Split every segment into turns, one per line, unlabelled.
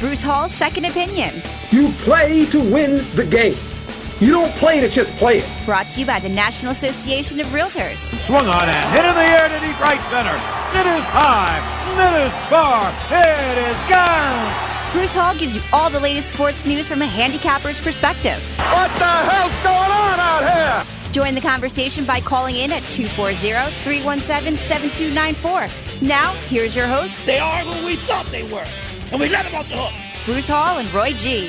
Bruce Hall's Second Opinion.
You play to win the game. You don't play to just play it.
Brought to you by the National Association of Realtors.
Swung on and hit in the air to deep right center. It is high. It is far. It is gone.
Bruce Hall gives you all the latest sports news from a handicapper's perspective.
What the hell's going on out here?
Join the conversation by calling in at 240-317-7294. Now, here's your host.
They are who we thought they were, and we let them off the hook.
Bruce Hall and Roy G.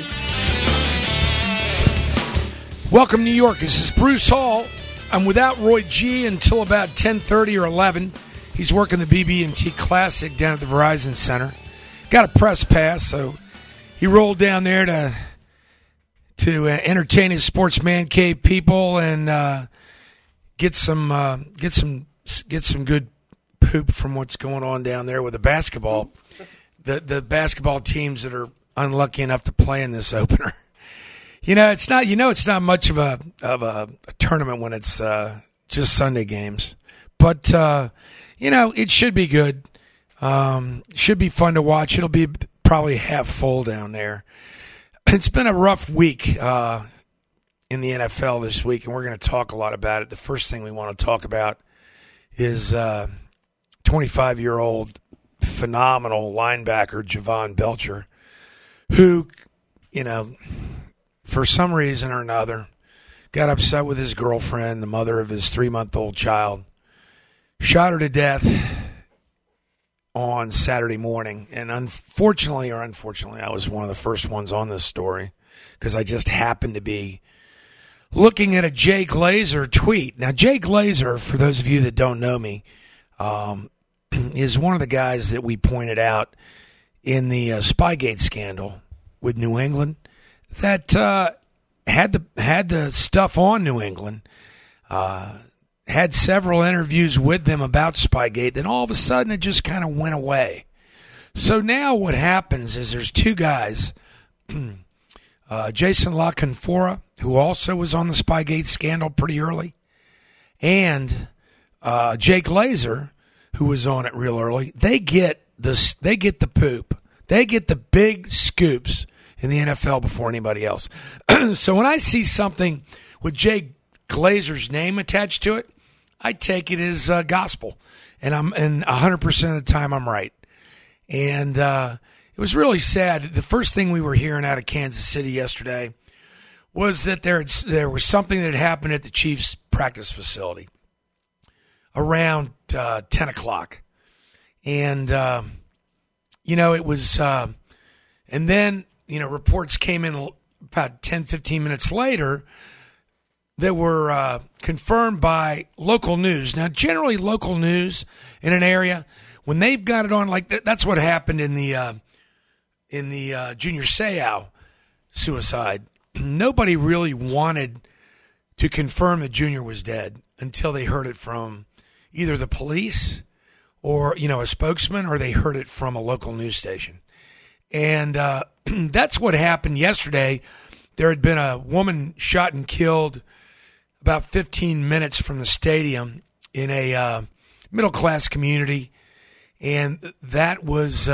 Welcome, New York. This is Bruce Hall. I'm without Roy G until about 10:30 or 11. He's working the BB&T Classic down at the Verizon Center. Got a press pass, so he rolled down there to entertain his sports man cave people and get some good poop from what's going on down there with the basketball. The basketball teams that are unlucky enough to play in this opener. It's not much of a tournament when it's just Sunday games, but it should be good. Should be fun to watch. It'll be probably half full down there. It's been a rough week in the NFL this week, and we're going to talk a lot about it. The first thing we want to talk about is 25-year-old phenomenal linebacker Javon Belcher, who, for some reason or another, got upset with his girlfriend, the mother of his 3-month-old child, shot her to death on Saturday morning. And unfortunately, I was one of the first ones on this story because I just happened to be looking at a Jay Glazer tweet. Now, Jay Glazer, for those of you that don't know me, is one of the guys that we pointed out in the Spygate scandal with New England that had the stuff on New England, had several interviews with them about Spygate, then all of a sudden it just kind of went away. So now what happens is there's two guys, Jason La Canfora, who also was on the Spygate scandal pretty early, and Jay Glazer, who was on it real early. They get the poop. They get the big scoops in the NFL before anybody else. So when I see something with Jay Glazer's name attached to it, I take it as gospel, and 100% of the time I'm right. And it was really sad. The first thing we were hearing out of Kansas City yesterday was that there was something that had happened at the Chiefs' practice facility around 10 o'clock. And, it was and then, reports came in about 10, 15 minutes later that were confirmed by local news. Now, generally local news in an area, when they've got it on like that, that's what happened in the Junior Seau suicide. Nobody really wanted to confirm that Junior was dead until they heard it from either the police or, a spokesman, or they heard it from a local news station. And that's what happened yesterday. There had been a woman shot and killed about 15 minutes from the stadium in a middle-class community, and that was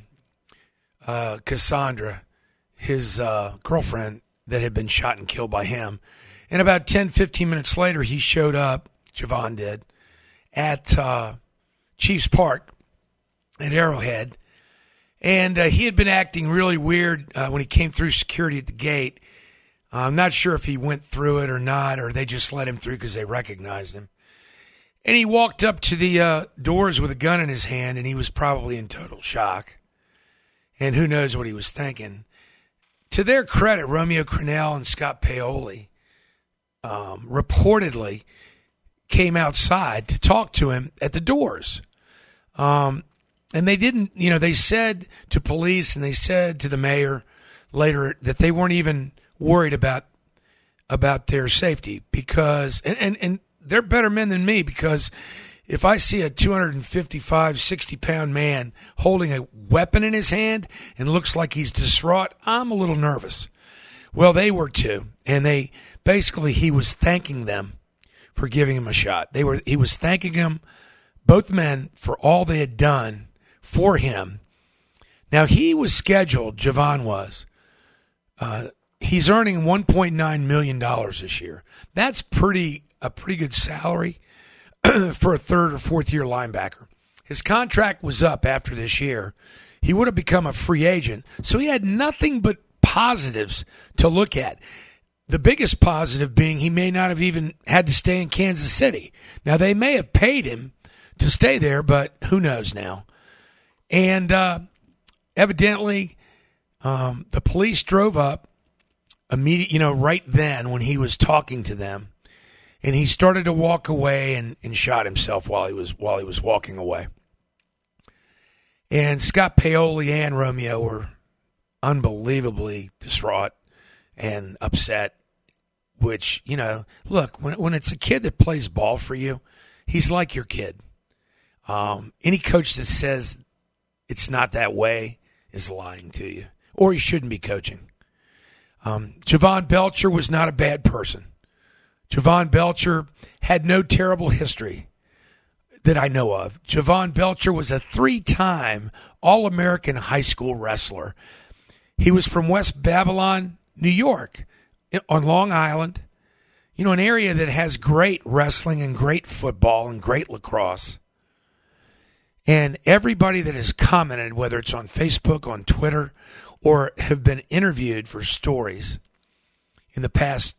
Cassandra, his girlfriend, that had been shot and killed by him. And about 10, 15 minutes later, he showed up, Javon did, at Chiefs Park at Arrowhead. And he had been acting really weird when he came through security at the gate. I'm not sure if he went through it or not, or they just let him through because they recognized him. And he walked up to the doors with a gun in his hand, and he was probably in total shock. And who knows what he was thinking. To their credit, Romeo Crennel and Scott Paoli reportedly came outside to talk to him at the doors. And they didn't, they said to police and they said to the mayor later that they weren't even worried about their safety because, and they're better men than me, because if I see a 255, 60-pound man holding a weapon in his hand and looks like he's distraught, I'm a little nervous. Well, they were too. And he was thanking them for giving him a shot. He was thanking them, both men, for all they had done for him. Now, he was scheduled, Javon was. He's earning $1.9 million this year. That's a pretty good salary for a third or fourth year linebacker. His contract was up after this year. He would have become a free agent. So he had nothing but positives to look at. The biggest positive being he may not have even had to stay in Kansas City. Now, they may have paid him to stay there, but who knows now. And evidently, the police drove up right then when he was talking to them, and he started to walk away and shot himself while he was walking away. And Scott Paoli and Romeo were unbelievably distraught and upset, which, look, when it's a kid that plays ball for you, he's like your kid. Any coach that says it's not that way is lying to you, or he shouldn't be coaching. Javon Belcher was not a bad person. Javon Belcher had no terrible history that I know of. Javon Belcher was a 3-time All-American high school wrestler. He was from West Babylon, New York, on Long Island, an area that has great wrestling and great football and great lacrosse. And everybody that has commented, whether it's on Facebook, on Twitter, or have been interviewed for stories in the past,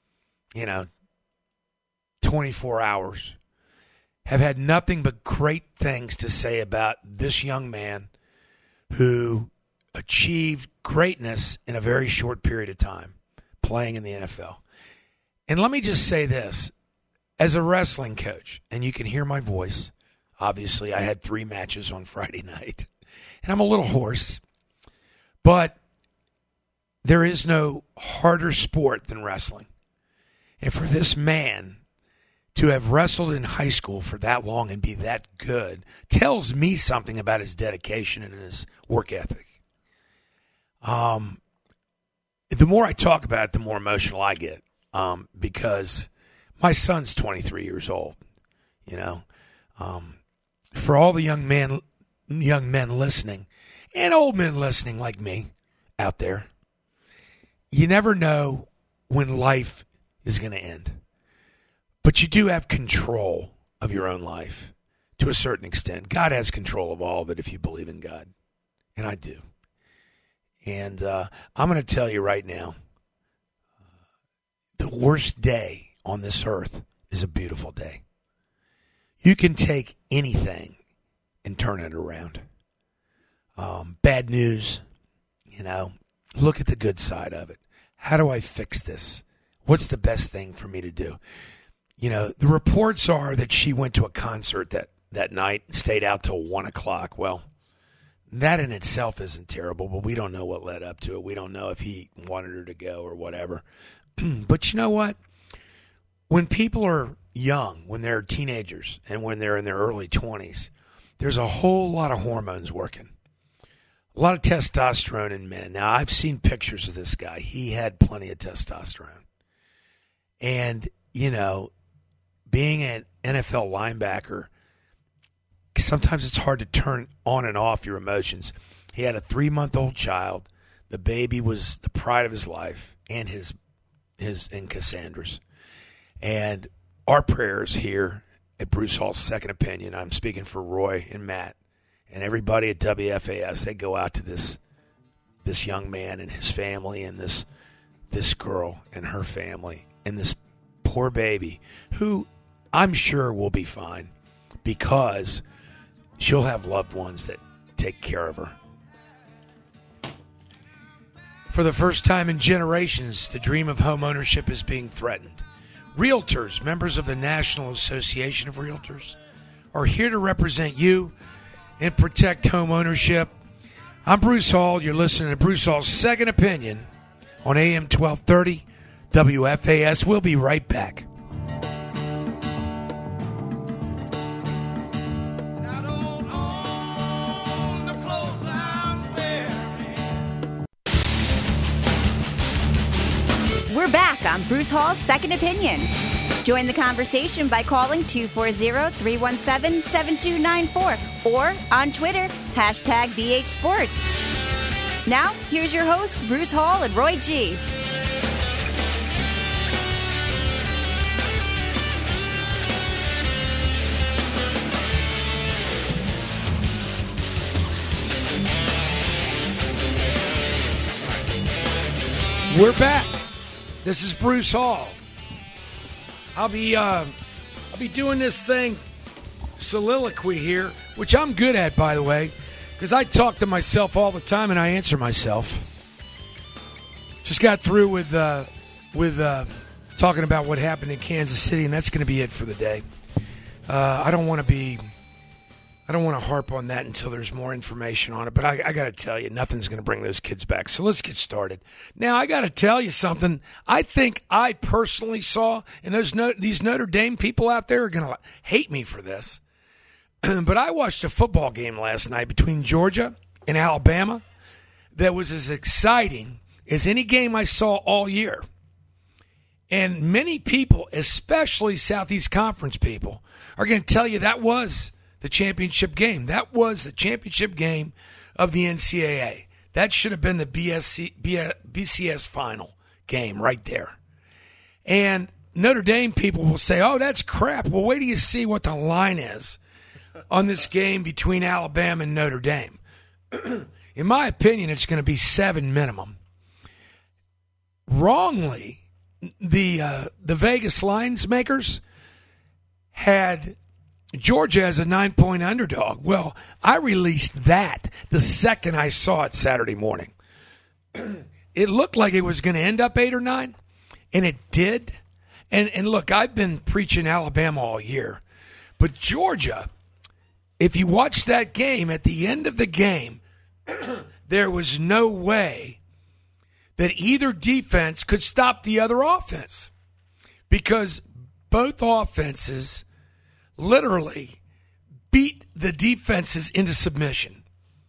24 hours, have had nothing but great things to say about this young man who achieved greatness in a very short period of time playing in the NFL. And let me just say this. As a wrestling coach, and you can hear my voice, obviously I had 3 matches on Friday night, and I'm a little hoarse, but there is no harder sport than wrestling. And for this man to have wrestled in high school for that long and be that good tells me something about his dedication and his work ethic. The more I talk about it, the more emotional I get, because my son's 23 years old. For all the young men listening, and old men listening like me out there, you never know when life is going to end. But you do have control of your own life to a certain extent. God has control of all of it if you believe in God. And I do. And I'm going to tell you right now, the worst day on this earth is a beautiful day. You can take anything and turn it around. Bad news, look at the good side of it. How do I fix this? What's the best thing for me to do? The reports are that she went to a concert that night and stayed out till 1 o'clock. Well, that in itself isn't terrible, but we don't know what led up to it. We don't know if he wanted her to go or whatever. But you know what? When people are young, when they're teenagers, and when they're in their early 20s, there's a whole lot of hormones working. A lot of testosterone in men. Now, I've seen pictures of this guy. He had plenty of testosterone. And, being an NFL linebacker, sometimes it's hard to turn on and off your emotions. He had a 3-month-old child. The baby was the pride of his life and his and Cassandra's. And our prayers here at Bruce Hall's Second Opinion, I'm speaking for Roy and Matt and everybody at WFAS, they go out to this young man and his family and this girl and her family and this poor baby who I'm sure will be fine because she'll have loved ones that take care of her. For the first time in generations, the dream of home ownership is being threatened. Realtors, members of the National Association of Realtors, are here to represent you and protect home ownership. I'm Bruce Hall. You're listening to Bruce Hall's Second Opinion on AM 1230 WFAS. We'll be right back.
We're back on Bruce Hall's Second Opinion. Join the conversation by calling 240-317-7294 or on Twitter, #BHSports. Now, here's your hosts, Bruce Hall and Roy G.
We're back. This is Bruce Hall. I'll be doing this thing, soliloquy here, which I'm good at, by the way, because I talk to myself all the time and I answer myself. Just got through with talking about what happened in Kansas City, and that's going to be it for the day. I don't want to harp on that until there's more information on it, but I got to tell you, nothing's going to bring those kids back. So let's get started. Now, I got to tell you something. I think I personally saw, and these Notre Dame people out there are going to hate me for this, but I watched a football game last night between Georgia and Alabama that was as exciting as any game I saw all year. And many people, especially Southeast Conference people, are going to tell you that was the championship game. That was the championship game of the NCAA. That should have been the BCS final game right there. And Notre Dame people will say, oh, that's crap. Well, wait till you see what the line is on this game between Alabama and Notre Dame. In my opinion, it's going to be 7 minimum. Wrongly, the Vegas lines makers had Georgia as a 9-point underdog. Well, I released that the second I saw it Saturday morning. It looked like it was going to end up 8 or 9, and it did. And look, I've been preaching Alabama all year. But Georgia, if you watch that game, at the end of the game, there was no way that either defense could stop the other offense, because both offenses literally beat the defenses into submission.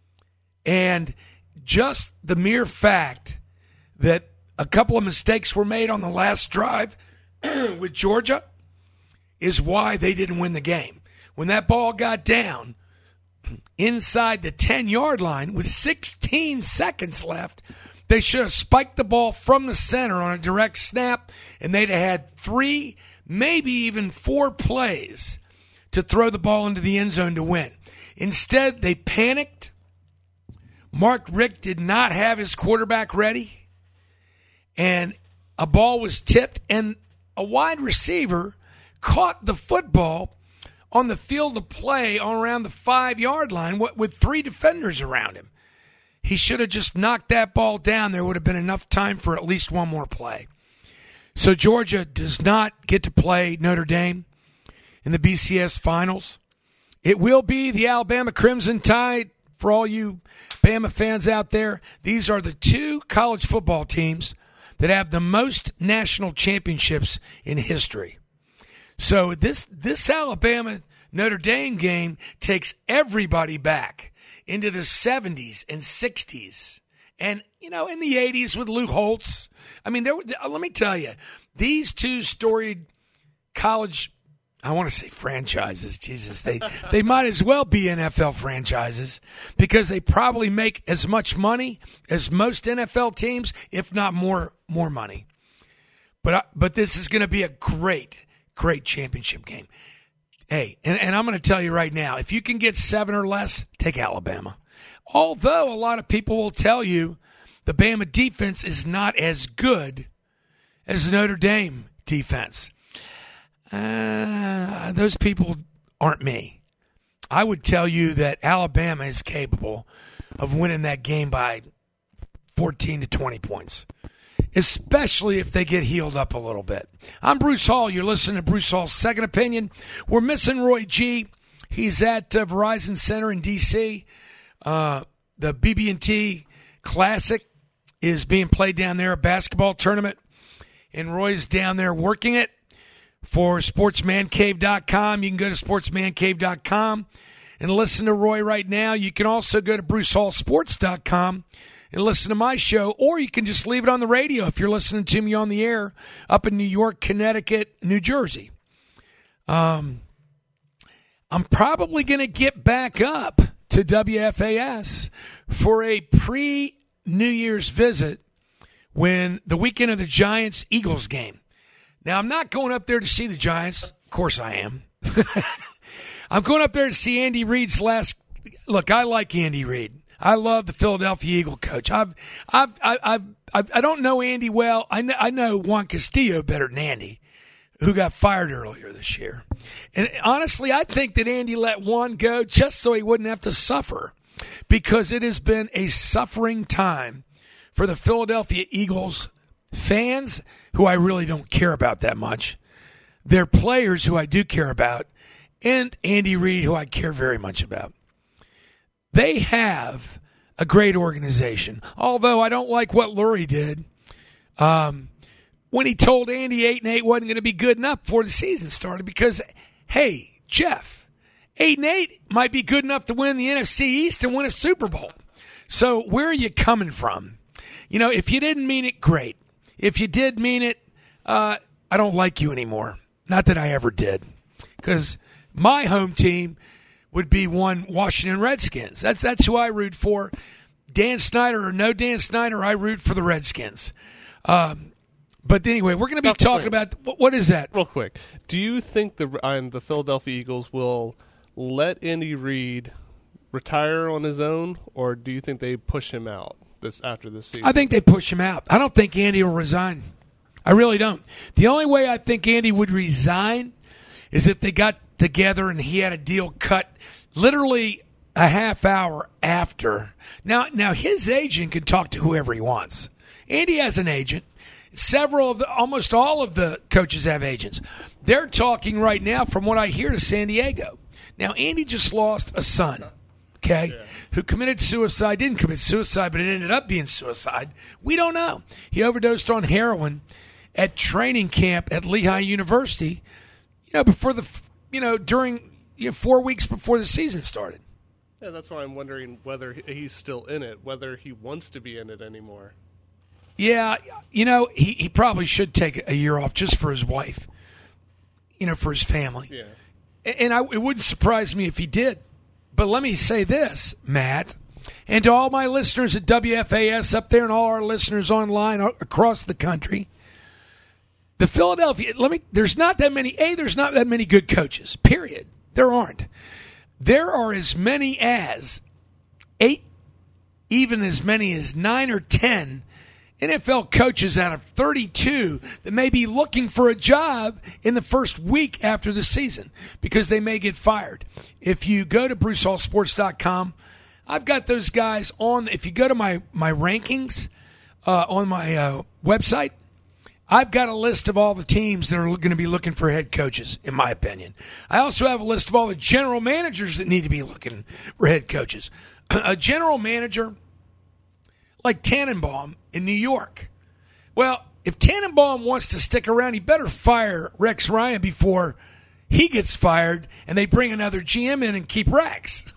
And just the mere fact that a couple of mistakes were made on the last drive with Georgia is why they didn't win the game. When that ball got down inside the 10-yard line with 16 seconds left, they should have spiked the ball from the center on a direct snap, and they'd have had 3, maybe even 4 plays to throw the ball into the end zone to win. Instead, they panicked. Mark Richt did not have his quarterback ready, and a ball was tipped, and a wide receiver caught the football on the field of play on around the 5-yard line with 3 defenders around him. He should have just knocked that ball down. There would have been enough time for at least one more play. So Georgia does not get to play Notre Dame in the BCS finals. It will be the Alabama Crimson Tide. For all you Bama fans out there, these are the 2 college football teams that have the most national championships in history. So this Alabama Notre Dame game takes everybody back into the 70s and 60s. And, in the 80s with Lou Holtz. I mean, let me tell you, these 2 storied college, I want to say franchises. Jesus, they might as well be NFL franchises, because they probably make as much money as most NFL teams, if not more money. But this is going to be a great championship game. Hey, and I'm going to tell you right now, if you can get 7 or less, take Alabama. Although a lot of people will tell you the Bama defense is not as good as the Notre Dame defense. Those people aren't me. I would tell you that Alabama is capable of winning that game by 14 to 20 points, especially if they get healed up a little bit. I'm Bruce Hall. You're listening to Bruce Hall's Second Opinion. We're missing Roy G. He's at Verizon Center in D.C. The BB&T Classic is being played down there, a basketball tournament, and Roy's down there working it for sportsmancave.com. You can go to sportsmancave.com and listen to Roy right now. You can also go to brucehallsports.com and listen to my show, or you can just leave it on the radio if you're listening to me on the air up in New York, Connecticut, New Jersey. I'm probably going to get back up to WFAS for a pre-New Year's visit when the weekend of the Giants-Eagles game. Now, I'm not going up there to see the Giants. Of course I am. I'm going up there to see Andy Reid's last. Look, I like Andy Reid. I love the Philadelphia Eagle coach. I don't know Andy well. I know Juan Castillo better than Andy, who got fired earlier this year. And honestly, I think that Andy let Juan go just so he wouldn't have to suffer, because it has been a suffering time for the Philadelphia Eagles fans, who I really don't care about that much, their players, who I do care about, and Andy Reid, who I care very much about. They have a great organization, although I don't like what Lurie did when he told Andy 8-8 wasn't going to be good enough before the season started, because, hey, Jeff, 8-8 might be good enough to win the NFC East and win a Super Bowl. So where are you coming from? You know, if you didn't mean it, great. If you did mean it, I don't like you anymore. Not that I ever did, because my home team would be one Washington Redskins. That's who I root for. Dan Snyder or no Dan Snyder, I root for the Redskins. But anyway, we're going to be talking about what is that?
Real quick, do you think the Philadelphia Eagles will let Andy Reid retire on his own, or do you think they push him out after this season?
I think they push him out. I don't think Andy will resign. I really don't. The only way I think Andy would resign is if they got together and he had a deal cut literally a half hour after. Now his agent can talk to whoever he wants. Andy has an agent. Almost all of the coaches have agents. They're talking right now, from what I hear, to San Diego. Now, Andy just lost a son, who committed suicide. Didn't commit suicide, but it ended up being suicide. We don't know. He overdosed on heroin at training camp at Lehigh University, during 4 weeks before the season started.
Yeah, that's why I'm wondering whether he's still in it, whether he wants to be in it anymore.
Yeah, he probably should take a year off just for his wife, for his family.
Yeah.
And it wouldn't surprise me if he did. But let me say this, Matt, and to all my listeners at WFAS up there and all our listeners online across the country, the Philadelphia, there's not that many good coaches, period. There aren't. There are as many as 8, even as many as 9 or 10 NFL coaches out of 32 that may be looking for a job in the first week after the season because they may get fired. If you go to BruceHallSports.com, I've got those guys on. If you go to my rankings on my website, I've got a list of all the teams that are going to be looking for head coaches, in my opinion. I also have a list of all the general managers that need to be looking for head coaches. A general manager like Tannenbaum in New York. Well, if Tannenbaum wants to stick around, he better fire Rex Ryan before he gets fired and they bring another GM in and keep Rex.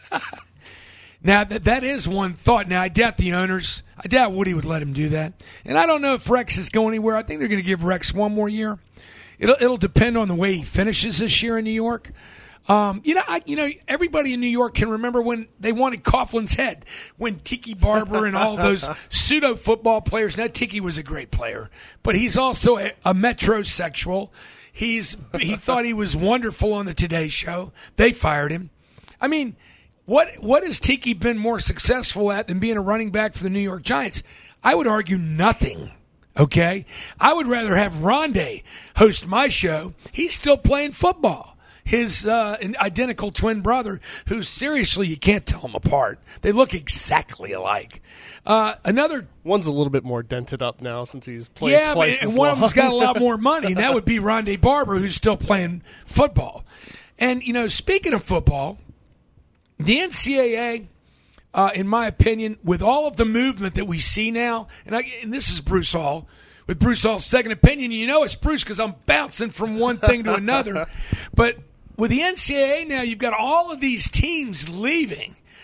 Now, that is one thought. Now, I doubt Woody would let him do that. And I don't know if Rex is going anywhere. I think they're going to give Rex one more year. It'll depend on the way he finishes this year in New York. Everybody in New York can remember when they wanted Coughlin's head, when Tiki Barber and all those pseudo football players. Now, Tiki was a great player, but he's also a metrosexual. He thought he was wonderful on the Today Show. They fired him. I mean, what has Tiki been more successful at than being a running back for the New York Giants? I would argue nothing. Okay, I would rather have Rondé host my show. He's still playing football. His identical twin brother, who seriously you can't tell them apart. They look exactly alike. Another
one's a little bit more dented up now since he's played twice as long.
And one of them's got a lot more money, and that would be Rondé Barber, who's still playing football. And speaking of football, the NCAA, in my opinion, with all of the movement that we see now, and this is Bruce Hall. With Bruce Hall's second opinion, it's Bruce because I'm bouncing from one thing to another. But with the NCAA now, you've got all of these teams leaving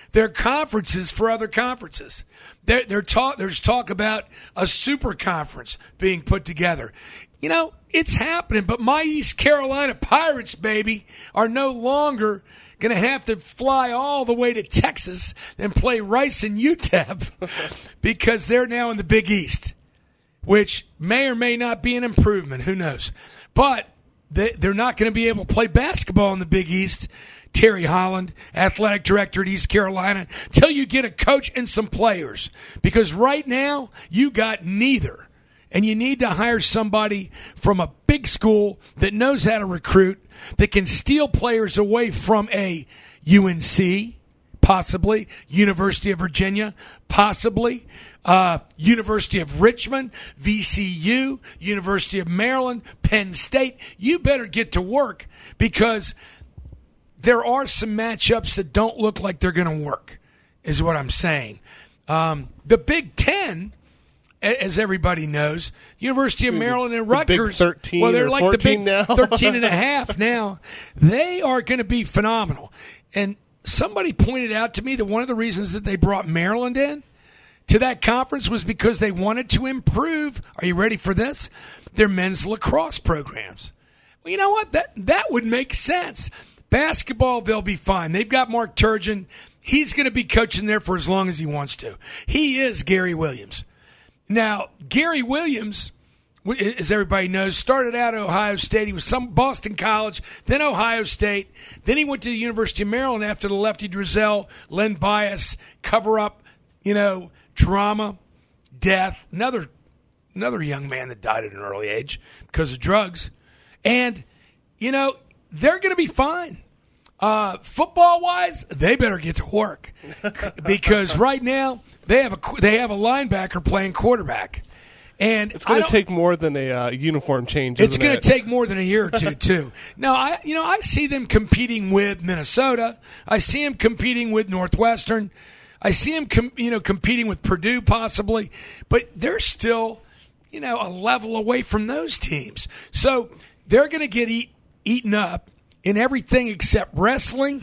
their conferences for other conferences. There's talk about a super conference being put together. You know, it's happening, but my East Carolina Pirates, baby, are no longer going to have to fly all the way to Texas and play Rice and UTEP because they're now in the Big East, which may or may not be an improvement. Who knows? But they're not going to be able to play basketball in the Big East. Terry Holland, athletic director at East Carolina, till you get a coach and some players. Because right now, you got neither. And you need to hire somebody from a big school that knows how to recruit, that can steal players away from a UNC, possibly, University of Virginia, possibly, University of Richmond, VCU, University of Maryland, Penn State. You better get to work because there are some matchups that don't look like they're going to work, is what I'm saying. The Big Ten, as everybody knows, University of Maryland and Rutgers,
the Big 13
well, they're
or
like
14
the Big
now.
13 and a half now. They are going to be phenomenal. And somebody pointed out to me that one of the reasons that they brought Maryland in to that conference was because they wanted to improve, are you ready for this, their men's lacrosse programs. Well, you know what? That would make sense. Basketball, they'll be fine. They've got Mark Turgeon. He's going to be coaching there for as long as he wants to. He is Gary Williams. Now, Gary Williams, as everybody knows, started out at Ohio State. He was some Boston College, then Ohio State. Then he went to the University of Maryland after the Lefty Driesell, Len Bias, cover-up, drama, death. Another young man that died at an early age because of drugs. And, they're going to be fine. Football-wise, they better get to work because right now they have a linebacker playing quarterback, and
it's going to take more than a uniform change.
It's going to take more than a year or two too. Now, I see them competing with Minnesota. I see them competing with Northwestern. I see them competing with Purdue possibly, but they're still a level away from those teams. So they're going to get eaten up in everything except wrestling,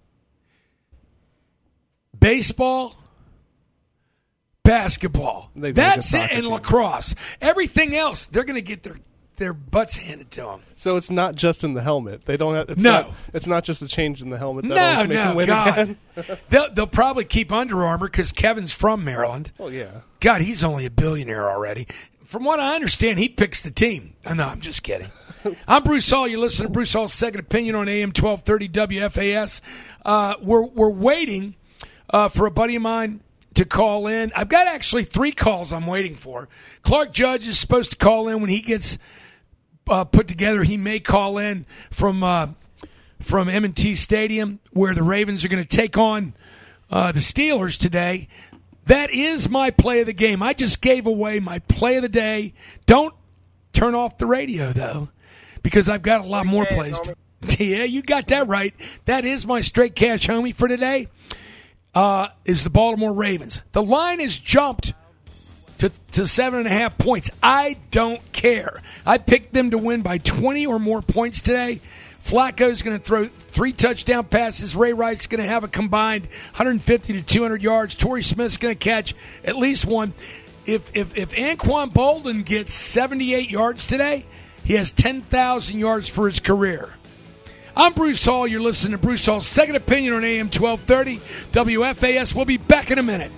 baseball, basketball. That's it, and lacrosse. Everything else, they're going to get their butts handed to them.
So it's not just in the helmet. They don't have. It's not just a change in the helmet.
No, God. They'll probably keep Under Armour because Kevin's from Maryland.
Oh yeah.
God, he's only a billionaire already. From what I understand, he picks the team. No, I'm just kidding. I'm Bruce Hall. You're listening to Bruce Hall's Second Opinion on AM 1230 WFAS. We're waiting for a buddy of mine to call in. I've got actually 3 calls I'm waiting for. Clark Judge is supposed to call in when he gets put together. He may call in from M&T Stadium where the Ravens are going to take on the Steelers today. That is my play of the game. I just gave away my play of the day. Don't turn off the radio, though, because I've got a lot more plays. Yeah, you got that right. That is my straight cash homie for today, is the Baltimore Ravens. The line has jumped to 7.5 points. I don't care. I picked them to win by 20 or more points today. Flacco's going to throw 3 touchdown passes. Ray Rice is going to have a combined 150 to 200 yards. Torrey Smith's going to catch at least one. If Anquan Bolden gets 78 yards today, he has 10,000 yards for his career. I'm Bruce Hall. You're listening to Bruce Hall's Second Opinion on AM 1230 WFAS. We'll be back in a minute.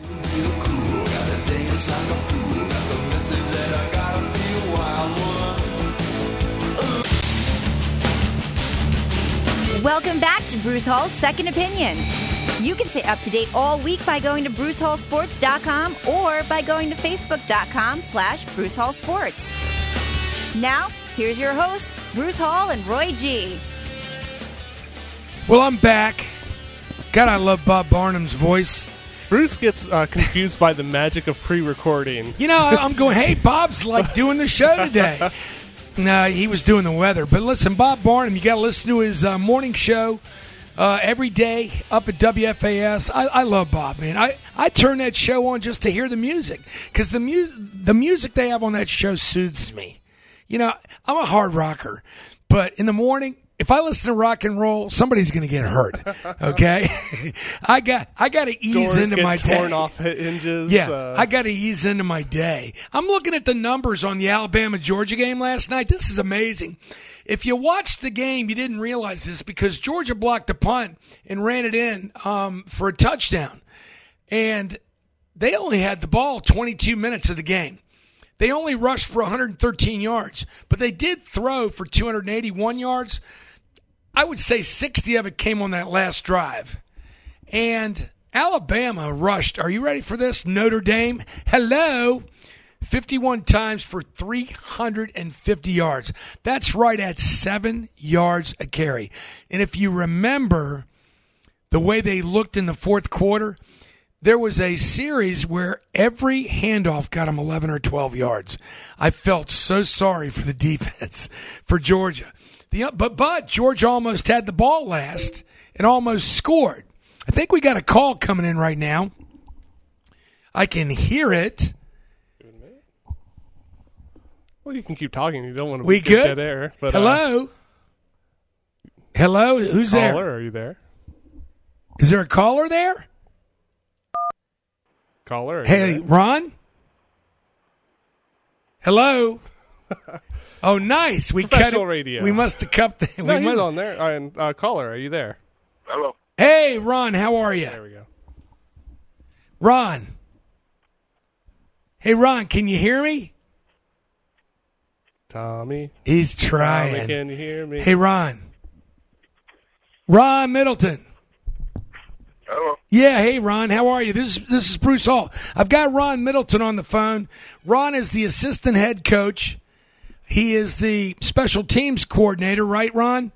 Welcome back to Bruce Hall's Second Opinion. You can stay up to date all week by going to BruceHallSports.com or by going to Facebook.com/Bruce Hall Sports. Now, here's your hosts, Bruce Hall and Roy G.
Well, I'm back. God, I love Bob Barnum's voice.
Bruce gets confused by the magic of pre-recording.
I'm going, hey, Bob's like doing the show today. No, he was doing the weather. But listen, Bob Barnum, you got to listen to his morning show every day up at WFAS. I love Bob, man. I turn that show on just to hear the music because the music they have on that show soothes me. I'm a hard rocker, but in the morning, if I listen to rock and roll, somebody's going to get hurt. Okay, I got to ease
Doors
into
get
my
torn
day.
off hinges.
Yeah, I got to ease into my day. I'm looking at the numbers on the Alabama-Georgia game last night. This is amazing. If you watched the game, you didn't realize this because Georgia blocked a punt and ran it in for a touchdown. And they only had the ball 22 minutes of the game. They only rushed for 113 yards, but they did throw for 281 yards. I would say 60 of it came on that last drive. And Alabama rushed, are you ready for this? Notre Dame, hello, 51 times for 350 yards. That's right at 7 yards a carry. And if you remember the way they looked in the fourth quarter, there was a series where every handoff got them 11 or 12 yards. I felt so sorry for the defense for Georgia. But Georgia almost had the ball last and almost scored. I think we got a call coming in right now. I can hear it.
Well, you can keep talking. You don't want to
We
get
good?
dead air. But,
Hello? Hello? Who's there?
Caller, are you there?
Is there a caller there?
Caller, are you
Hey,
there?
Ron? Hello? Oh, nice. We cut
Professional
it.
radio.
We must have cut the.
No,
we
he's
must,
on there. Caller, are you there?
Hello.
Hey, Ron, how are you?
There we go.
Ron. Hey, Ron, can you hear me?
Tommy.
He's
Tommy,
trying.
can you hear me?
Hey, Ron. Ron Middleton.
Hello.
Yeah, hey, Ron, how are you? This is Bruce Hall. I've got Ron Middleton on the phone. Ron is the assistant head coach. He is the special teams coordinator, right, Ron?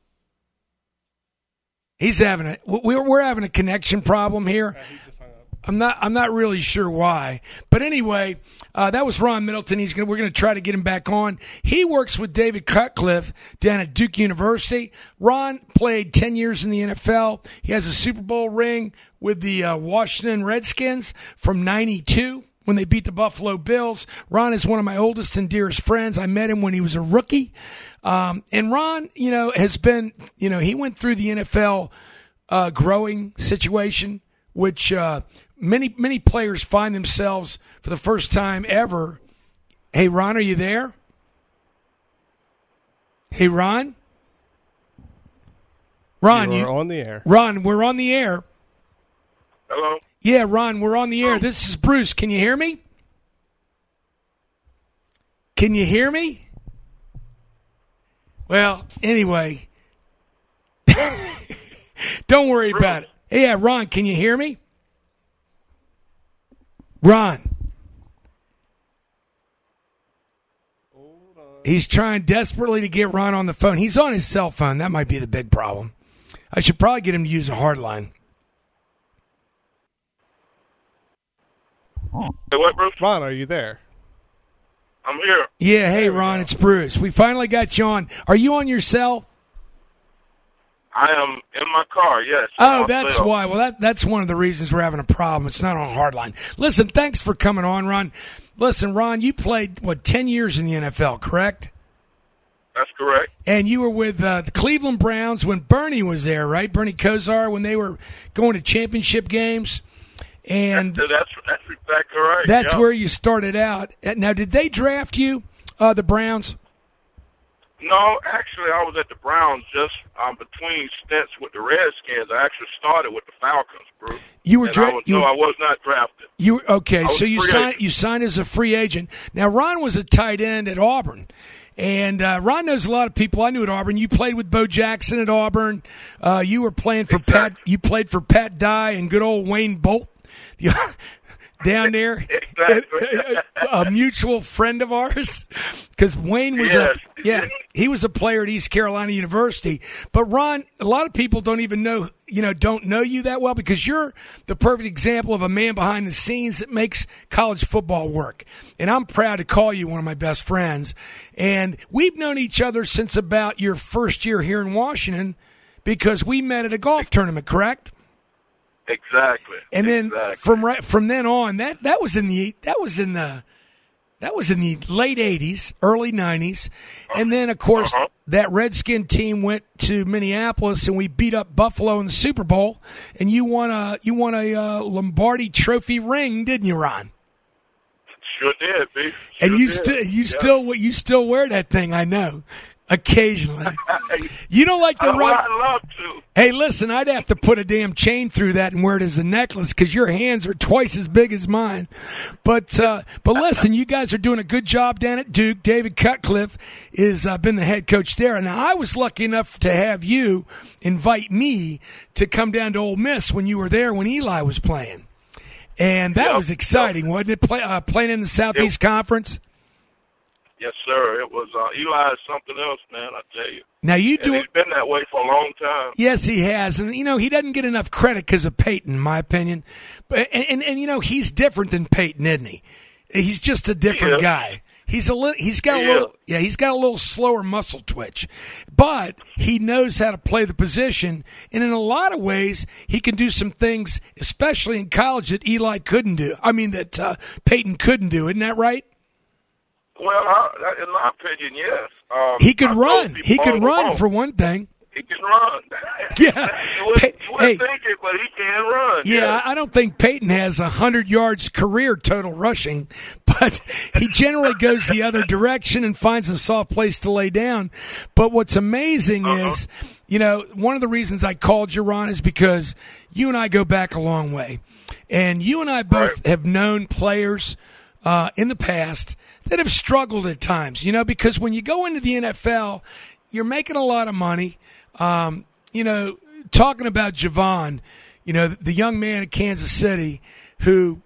He's having we're having a connection problem here.
He just hung up.
I'm not really sure why, but anyway, that was Ron Middleton. We're gonna try to get him back on. He works with David Cutcliffe down at Duke University. Ron played 10 years in the NFL. He has a Super Bowl ring with the Washington Redskins from '92 when they beat the Buffalo Bills. Ron is one of my oldest and dearest friends. I met him when he was a rookie, and Ron, has been, he went through the NFL growing situation, which many players find themselves for the first time ever. Hey, Ron, are you there? Hey, Ron? Ron,
You are on the air.
Ron, we're on the air.
Hello.
Yeah, Ron, we're on the air. This is Bruce. Can you hear me? Can you hear me? Well, anyway, don't worry about it. Hey, yeah, Ron, can you hear me? Ron. He's trying desperately to get Ron on the phone. He's on his cell phone. That might be the big problem. I should probably get him to use a hard line.
Hey, what, Bruce?
Ron, are you there?
I'm here.
Yeah, hey, Ron, it's Bruce. We finally got you on. Are you on your cell?
I am in my car, yes.
Oh, that's why. Well, that's one of the reasons we're having a problem. It's not on hardline. Listen, thanks for coming on, Ron. Listen, Ron, you played, 10 years in the NFL, correct?
That's correct.
And you were with the Cleveland Browns when Bernie was there, right? Bernie Kosar, when they were going to championship games. And
That's exactly right.
that's
yeah.
where you started out. Now, did they draft you, the Browns?
No, actually, I was at the Browns just between stints with the Redskins. I actually started with the Falcons, Bruce.
You were
I was not drafted.
You were okay.
was
So you
free
signed.
agent.
You signed as a free agent. Now Ron was a tight end at Auburn, and Ron knows a lot of people I knew at Auburn. You played with Bo Jackson at Auburn. You were playing for Pat. You played for Pat Dye and good old Wayne Bolt down there.
Exactly.
A mutual friend of ours, because Wayne was he was a player at East Carolina University. But Ron, a lot of people don't even know, don't know you that well, because you're the perfect example of a man behind the scenes that makes college football work. And I'm proud to call you one of my best friends. And we've known each other since about your first year here in Washington, because we met at a golf tournament, correct?
Exactly.
And then from then on, that was in the late 80s, early 90s, and then of course that Redskin team went to Minneapolis and we beat up Buffalo in the Super Bowl, and you won a Lombardi Trophy ring, didn't you, Ron?
Sure did, B.
And you still wear that thing, I know. Occasionally. You don't like to run.
I'd love to.
Hey, listen, I'd have to put a damn chain through that and wear it as a necklace because your hands are twice as big as mine. But listen, you guys are doing a good job down at Duke. David Cutcliffe has been the head coach there. And I was lucky enough to have you invite me to come down to Ole Miss when you were there when Eli was playing. And that was exciting, wasn't it, playing in the Southeast Conference?
Yes, sir. It was Eli is something else, man. I tell you.
Now he's
been that way for a long time.
Yes, he has, and he doesn't get enough credit because of Peyton, in my opinion. But and he's different than Peyton, isn't he? He's just a different guy. He's got a little slower muscle twitch, but he knows how to play the position, and in a lot of ways, he can do some things, especially in college, that Eli couldn't do. I mean, that Peyton couldn't do. Isn't that right?
Well, in my opinion, yes.
He could run. He could run, for one thing.
He can run.
Yeah.
You wouldn't think it, but he can run.
Yeah, I don't think Peyton has 100 yards career total rushing, but he generally goes the other direction and finds a soft place to lay down. But what's amazing is, one of the reasons I called you, Ron, is because you and I go back a long way. And you and I both have known players in the past that have struggled at times, because when you go into the NFL, you're making a lot of money. Talking about Javon, the young man in Kansas City who,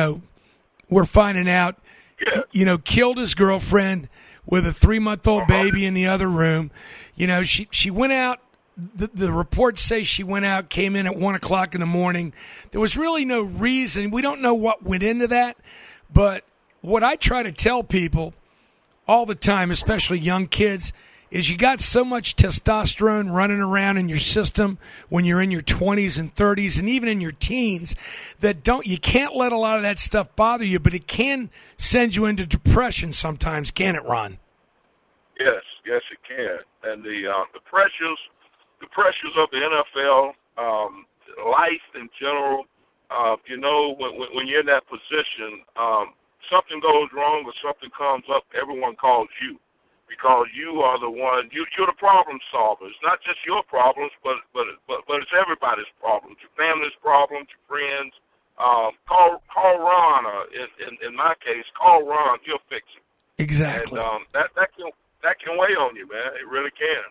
we're finding out, killed his girlfriend with a 3-month-old baby in the other room. She went out. The reports say she went out, came in at 1 o'clock in the morning. There was really no reason. We don't know what went into that, but what I try to tell people all the time, especially young kids, is you got so much testosterone running around in your system when you're in your 20s and 30s and even in your teens that you can't let a lot of that stuff bother you, but it can send you into depression sometimes, can it, Ron?
Yes, it can. And the pressures of the NFL, life in general, when you're in that position, something goes wrong or something comes up, everyone calls you because you are the one. You're the problem solver. It's not just your problems, but it's everybody's problems. Your family's problems, your friends. Call Ron. In my case, call Ron. He'll fix it.
Exactly.
And that can weigh on you, man. It really can.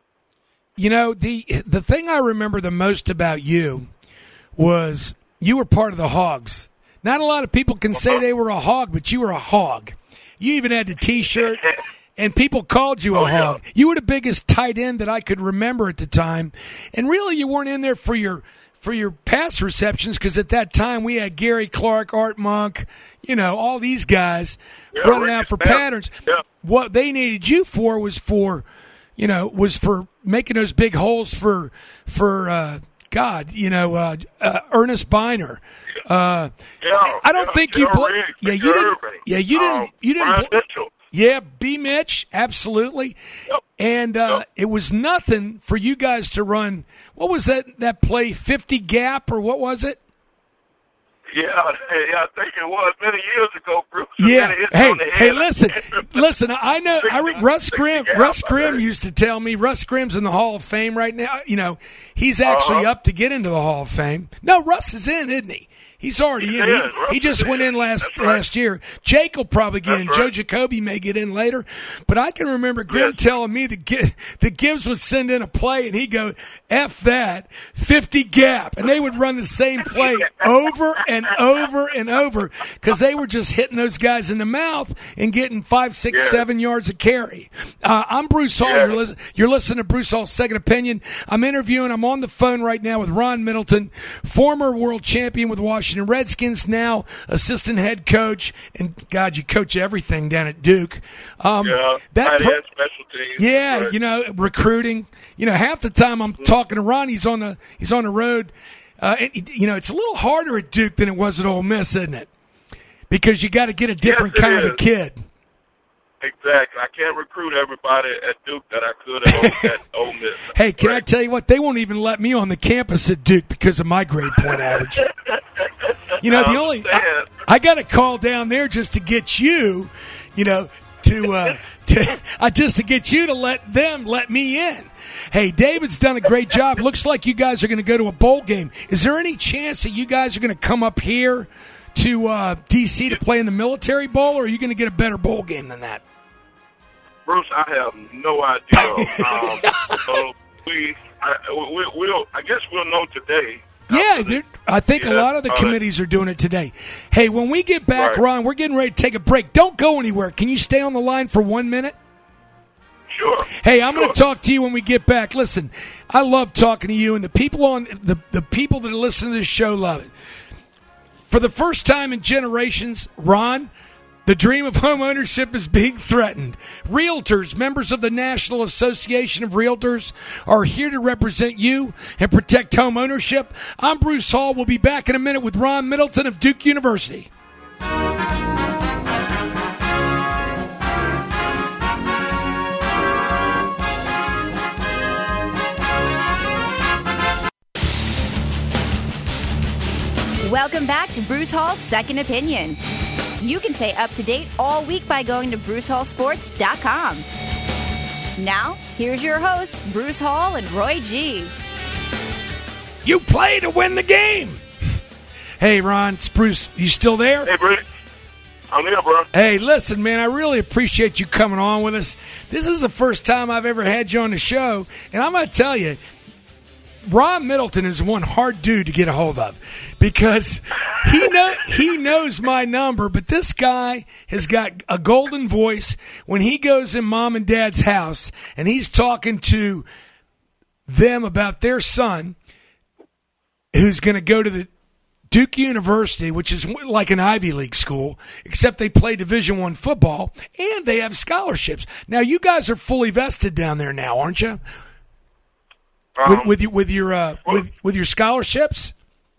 The thing I remember the most about you was you were part of the Hogs. Not a lot of people can say they were a hog, but you were a hog. You even had the T-shirt, and people called you a hog. Yeah. You were the biggest tight end that I could remember at the time. And really, you weren't in there for your pass receptions because at that time we had Gary Clark, Art Monk, all these guys running out for patterns. Yeah. What they needed you for was for making those big holes for Ernest Biner. I don't think you played. Yeah, you didn't. Yeah, you didn't.
Mitchell.
Yeah, B. Mitch, absolutely. Yep. And it was nothing for you guys to run. What was that play? 50 gap or what was it?
Yeah, I think it was many years ago, Bruce.
Yeah. Hey, listen. I know. Russ Grimm used to tell me. Russ Grimm's in the Hall of Fame right now. He's actually up to get into the Hall of Fame. No, Russ is in, isn't he? He's already in. He just went in last year. Jake will probably get in. Joe Jacoby may get in later. But I can remember Grimm telling me that Gibbs would send in a play and he'd go, F that, 50 gap. And they would run the same play over and over and over because they were just hitting those guys in the mouth and getting 5, 6, 7 yards a carry. I'm Bruce Hall. You're listening to Bruce Hall's Second Opinion. I'm on the phone right now with Ron Middleton, former world champion with Washington Redskins, now assistant head coach, and God, you coach everything down at Duke.
Special teams.
Yeah, recruiting. Half the time I'm talking to Ron, he's on the road. It's a little harder at Duke than it was at Ole Miss, isn't it? Because you got to get a different kind of a kid.
Exactly. I can't recruit everybody at Duke that I could at Ole Miss.
Hey, can I tell you what? They won't even let me on the campus at Duke because of my grade point average. You know, I got to call down there just to get you, you know, just to get you to let me in. Hey, David's done a great job. Looks like you guys are going to go to a bowl game. Is there any chance that you guys are going to come up here to D.C. to play in the Military Bowl, or are you going to get a better bowl game than that?
Bruce, I have no idea. I guess we'll know today.
Yeah, I think a lot of the committees are doing it today. Hey, when we get back, Ron, we're getting ready to take a break. Don't go anywhere. Can you stay on the line for 1 minute?
Sure.
Hey, I'm going to talk to you when we get back. Listen, I love talking to you, and the people the people that listen to this show love it. For the first time in generations, Ron, the dream of home ownership is being threatened. Realtors, members of the National Association of Realtors, are here to represent you and protect home ownership. I'm Bruce Hall. We'll be back in a minute with Ron Middleton of Duke University.
Welcome back to Bruce Hall's Second Opinion. You can stay up to date all week by going to BruceHallSports.com. Now, here's your hosts, Bruce Hall and Roy G.
You play to win the game. Hey, Ron, it's Bruce. You still there?
Hey, Bruce. I'm here, bro.
Hey, listen, man, I really appreciate you coming on with us. This is the first time I've ever had you on the show, and I'm going to tell you, Ron Middleton is one hard dude to get a hold of because he knows my number, but this guy has got a golden voice when he goes in mom and dad's house and he's talking to them about their son who's going to go to the Duke University, which is like an Ivy League school, except they play Division I football and they have scholarships. Now, you guys are fully vested down there now, aren't you? With your scholarships?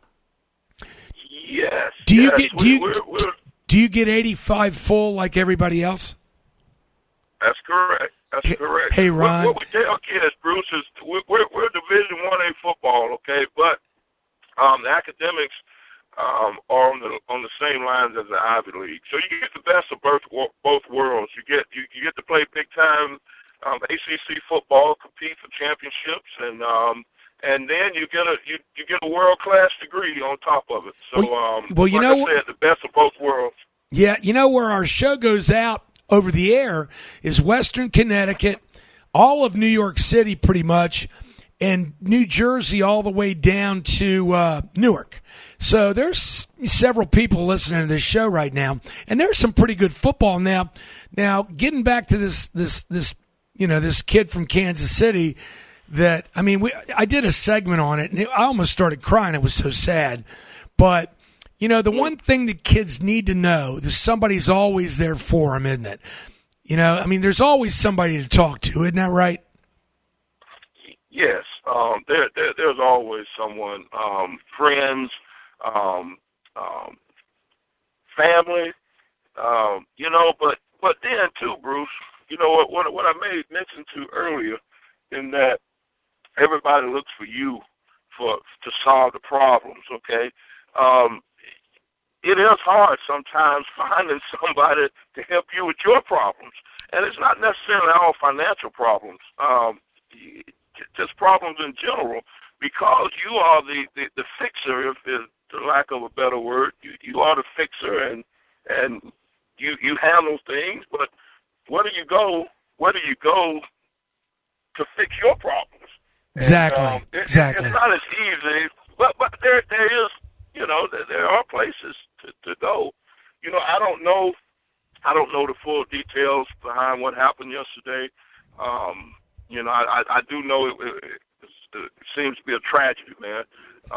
Yes.
Do you get 85 full like everybody else?
That's correct. Correct.
Hey, Ron.
What we tell kids, Bruce, is we're Division I football, okay, but the academics are on the same lines as the Ivy League. So you get the best of both worlds. You get to play big time ACC football, compete for championships, and then you get a world class degree on top of it. So,
well, you know,
I said, the best of both worlds.
Yeah, you know where our show goes out over the air is Western Connecticut, all of New York City, pretty much, and New Jersey, all the way down to Newark. So there's several people listening to this show right now, and there's some pretty good football now. Now, getting back to this. You know, this kid from Kansas City that, I mean, I did a segment on it, and I almost started crying. It was so sad. But, you know, the one thing that kids need to know is somebody's always there for them, isn't it? You know, I mean, there's always somebody to talk to, isn't that right?
Yes. There's always someone, friends, family, you know, but then, too, Bruce, you know what I made mention to earlier, in that everybody looks for you to solve the problems. Okay, it is hard sometimes finding somebody to help you with your problems, and it's not necessarily all financial problems, just problems in general. Because you are the fixer, if there's the lack of a better word, you are the fixer, and you handle things, but where do you go to fix your problems?
Exactly.
And,
exactly.
It's not as easy, but there is, you know, there are places to go. You know, I don't know the full details behind what happened yesterday. You know, I do know it seems to be a tragedy, man.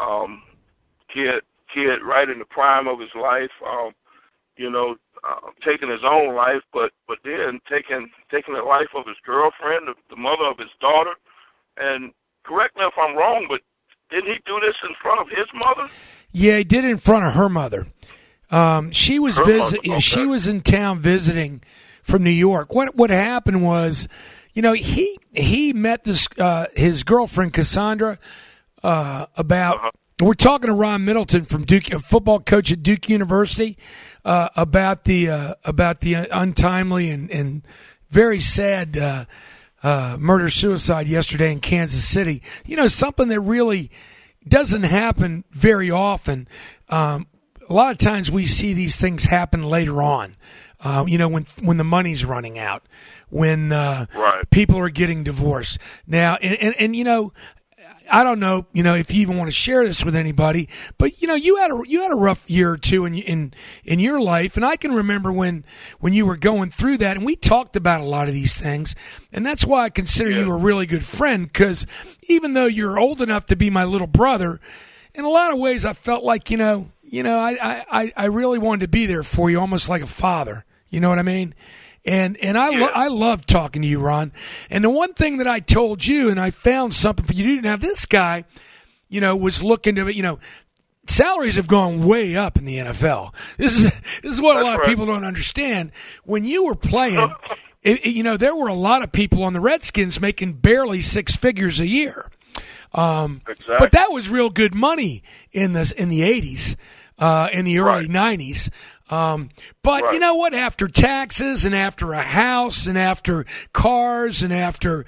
Kid right in the prime of his life. You know, taking his own life, but then taking the life of his girlfriend, the mother of his daughter. And correct me if I'm wrong, but didn't he do this in front of his mother?
Yeah, he did it in front of her mother. She was
Okay.
She was in town visiting from New York. What happened was, he met this his girlfriend Cassandra about. We're talking to Ron Middleton from Duke, a football coach at Duke University, about the untimely and very sad murder-suicide yesterday in Kansas City. Something that really doesn't happen very often. A lot of times we see these things happen later on, when the money's running out, when people are getting divorced. Now, and I don't know, if you even want to share this with anybody, but you had a rough year or two in your life, and I can remember when you were going through that, and we talked about a lot of these things, and that's why I consider you a really good friend, because even though you're old enough to be my little brother, in a lot of ways I felt like I really wanted to be there for you, almost like a father. You know what I mean? And I love talking to you, Ron. And the one thing that I told you, and I found something for you to do. Now, this guy, was looking to, salaries have gone way up in the NFL. This is what a lot of people don't understand. When you were playing, there were a lot of people on the Redskins making barely six figures a year.
Exactly.
But that was real good money in the 80s, in the early 90s. But you know what? After taxes and after a house and after cars and after,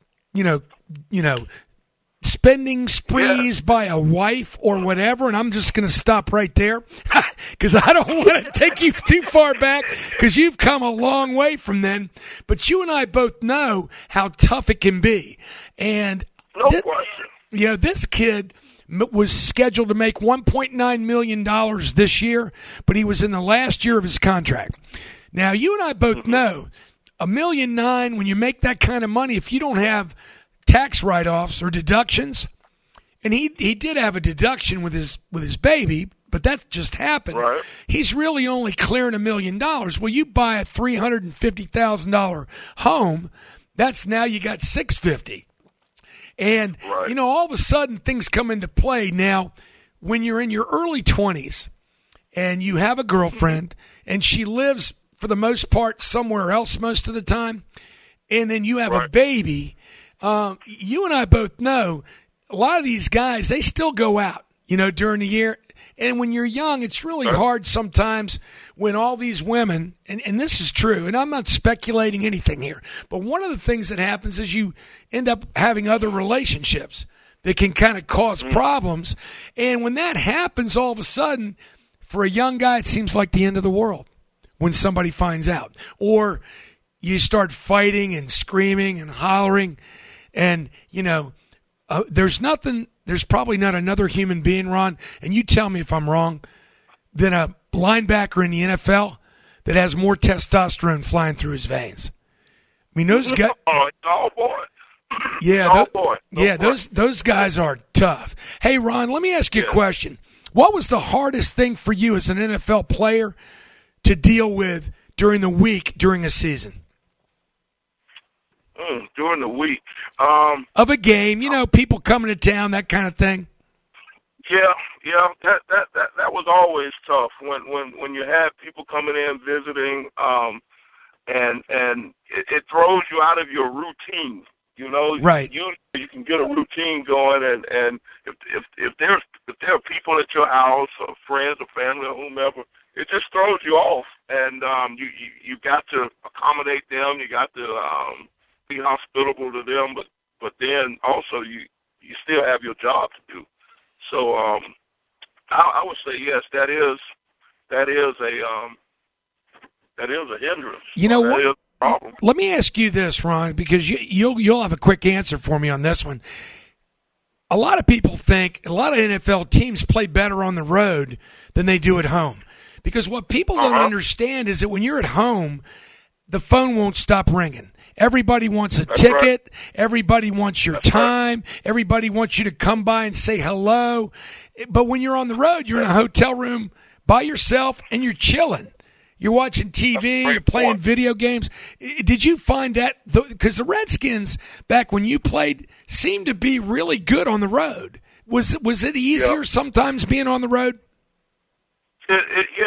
spending sprees by a wife or whatever, and I'm just going to stop right there because I don't want to take you too far back because you've come a long way from then. But you and I both know how tough it can be. And
no question.
This kid was scheduled to make $1.9 million this year, but he was in the last year of his contract. Now, you and I both know $1.9 million, when you make that kind of money, if you don't have tax write-offs or deductions, and he did have a deduction with his baby, but that just happened.
Right.
He's really only clearing $1 million. Well, you buy a $350,000 home, that's now you got $650,000. And, all of a sudden things come into play. Now, when you're in your early 20s and you have a girlfriend and she lives, for the most part, somewhere else most of the time, and then you have a baby, you and I both know a lot of these guys, they still go out, during the year. And when you're young, it's really hard sometimes when all these women, and this is true, and I'm not speculating anything here, but one of the things that happens is you end up having other relationships that can kind of cause problems. And when that happens, all of a sudden, for a young guy, it seems like the end of the world when somebody finds out. Or you start fighting and screaming and hollering, and, there's probably not another human being, Ron, and you tell me if I'm wrong, than a linebacker in the NFL that has more testosterone flying through his veins. I mean, those guys.
Oh, boy.
Yeah, those guys are tough. Hey, Ron, let me ask you a question. What was the hardest thing for you as an NFL player to deal with during the week during a season?
During the week.
Of a game, people coming to town, that kind of thing.
Yeah, that was always tough when you had people coming in visiting, and it throws you out of your routine.
Right.
You can get a routine going, and if there are people at your house or friends or family or whomever, it just throws you off, and you got to accommodate them. You got to be hospitable to them, but then also you still have your job to do. So I would say yes, that is a hindrance.
You know what?
That is a problem.
Let me ask you this, Ron, because you'll have a quick answer for me on this one. A lot of people think a lot of NFL teams play better on the road than they do at home, because what people don't understand is that when you're at home, the phone won't stop ringing. Everybody wants a ticket. Right. Everybody wants your time. Right. Everybody wants you to come by and say hello. But when you're on the road, you're in a hotel room by yourself and you're chilling. You're watching TV. You're playing video games. Did you find that? Because the Redskins, back when you played, seemed to be really good on the road. Was it easier sometimes being on the road?
Yes.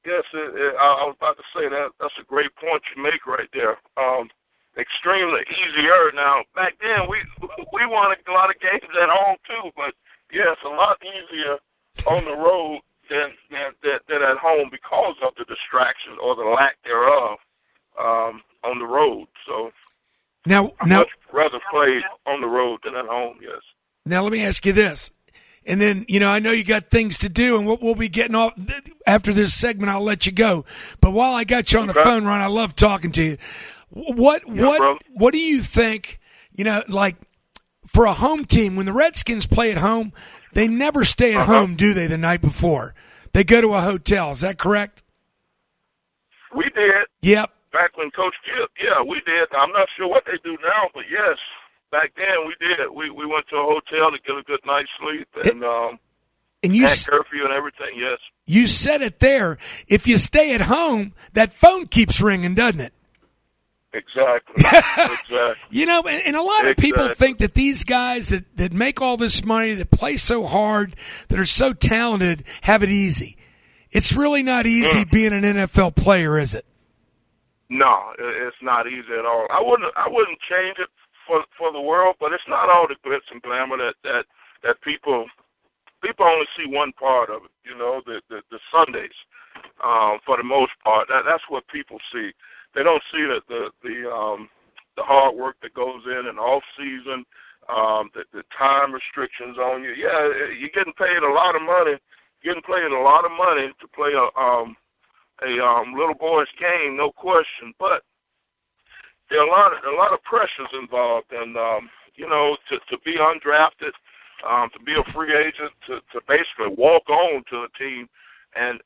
Yes, I was about to say that's a great point you make right there. Extremely easier now. Back then, we won a lot of games at home too, but yes, a lot easier on the road than at home because of the distraction or the lack thereof on the road. So
now,
much rather play on the road than at home. Yes.
Now let me ask you this. And then, I know you got things to do, and we'll be getting off after this segment. I'll let you go. But while I got you on the phone, Ron, I love talking to you. What do you think, like for a home team, when the Redskins play at home, they never stay at home, do they, the night before? They go to a hotel. Is that correct?
We did.
Yep.
Back when Coach Gibb, we did. I'm not sure what they do now, but yes. Back then, we did. We went to a hotel to get a good night's sleep and you had curfew and everything. Yes,
you said it there. If you stay at home, that phone keeps ringing, doesn't it?
Exactly. Exactly.
And a lot of people think that these guys that make all this money, that play so hard, that are so talented, have it easy. It's really not easy being an NFL player, is it?
No, it's not easy at all. I wouldn't change it for the world, but it's not all the glitz and glamour that people only see one part of it. The Sundays, for the most part, that's what people see. They don't see the hard work that goes in and off season, the time restrictions on you. Yeah, you're getting paid a lot of money. Getting paid a lot of money to play a little boy's game, no question, but there are a lot of pressures involved, and to be undrafted, to be a free agent, to basically walk on to a team, and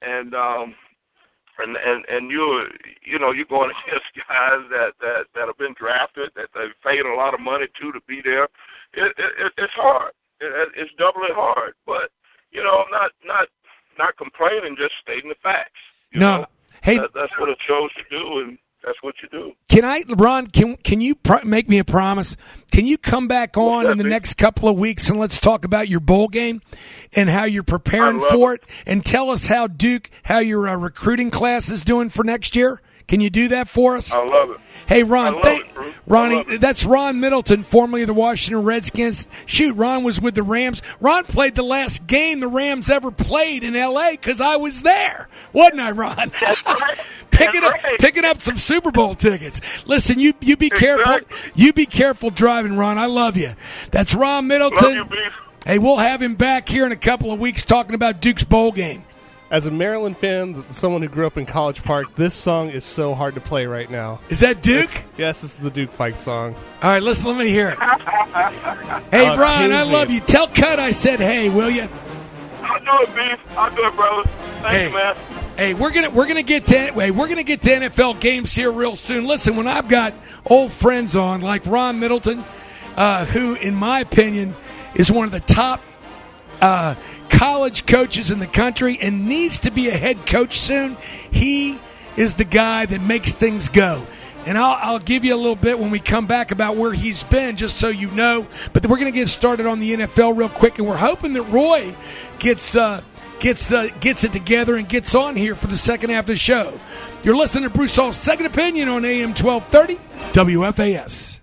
you're going against guys that have been drafted, that they've paid a lot of money to be there. It's hard. It's doubly hard, but not complaining, just stating the facts.
Hey,
that's what it chose to do, and that's what you do.
Ron, can you make me a promise? Can you come back on in the next couple of weeks and let's talk about your bowl game and how you're preparing for it, and tell us how your recruiting class is doing for next year? Can you do that for us?
I love it.
Hey, Ron, Ronnie, that's Ron Middleton, formerly of the Washington Redskins. Shoot, Ron was with the Rams. Ron played the last game the Rams ever played in L.A. because I was there. Wasn't I, Ron?
That's right.
Picking up some Super Bowl tickets. Listen, you be careful. You be careful driving, Ron. I love you. That's Ron Middleton.
Love you, Beef.
Hey, we'll have him back here in a couple of weeks talking about Duke's bowl game.
As a Maryland fan, someone who grew up in College Park, this song is so hard to play right now.
Is that Duke?
Yes, this is the Duke fight song.
All right, let me hear it. Hey, Ron, I love you. Tell Cut I said hey, will you?
I'll do it, Beef. I'll do it, brother. Thanks, man.
Hey, we're gonna get to NFL games here real soon. Listen, when I've got old friends on like Ron Middleton, who, in my opinion, is one of the top college coaches in the country and needs to be a head coach soon, he is the guy that makes things go. And I'll give you a little bit when we come back about where he's been, just so you know. But we're going to get started on the NFL real quick, and we're hoping that Roy gets it together and gets on here for the second half of the show. You're listening to Bruce Hall's Second Opinion on AM 1230 WFAS.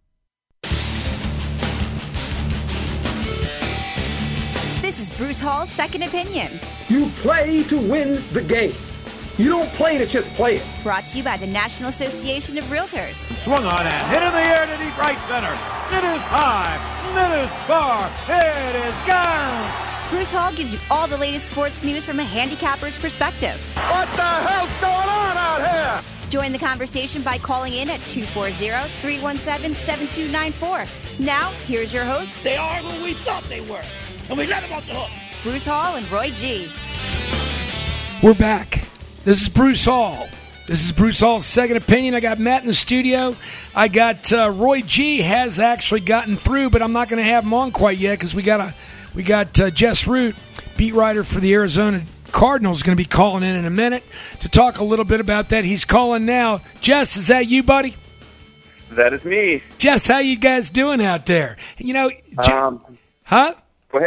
This is Bruce Hall's Second Opinion.
You play to win the game. You don't play to just play it.
Brought to you by the National Association of Realtors.
Swung on and hit in the air to deep right center. It is high. It is far. It is gone.
Bruce Hall gives you all the latest sports news from a handicapper's perspective.
What the hell's going on out here?
Join the conversation by calling in at 240-317-7294. Now, here's your host.
They are who we thought they were, and we let them off the hook.
Bruce Hall and Roy G.
We're back. This is Bruce Hall. This is Bruce Hall's Second Opinion. I got Matt in the studio. I got Roy G has actually gotten through, but I'm not going to have him on quite yet because we got Jess Root, beat writer for the Arizona Cardinals, going to be calling in a minute to talk a little bit about that. He's calling now. Jess, is that you, buddy?
That is me.
Jess, how you guys doing out there? You know,
huh?
Go
ahead.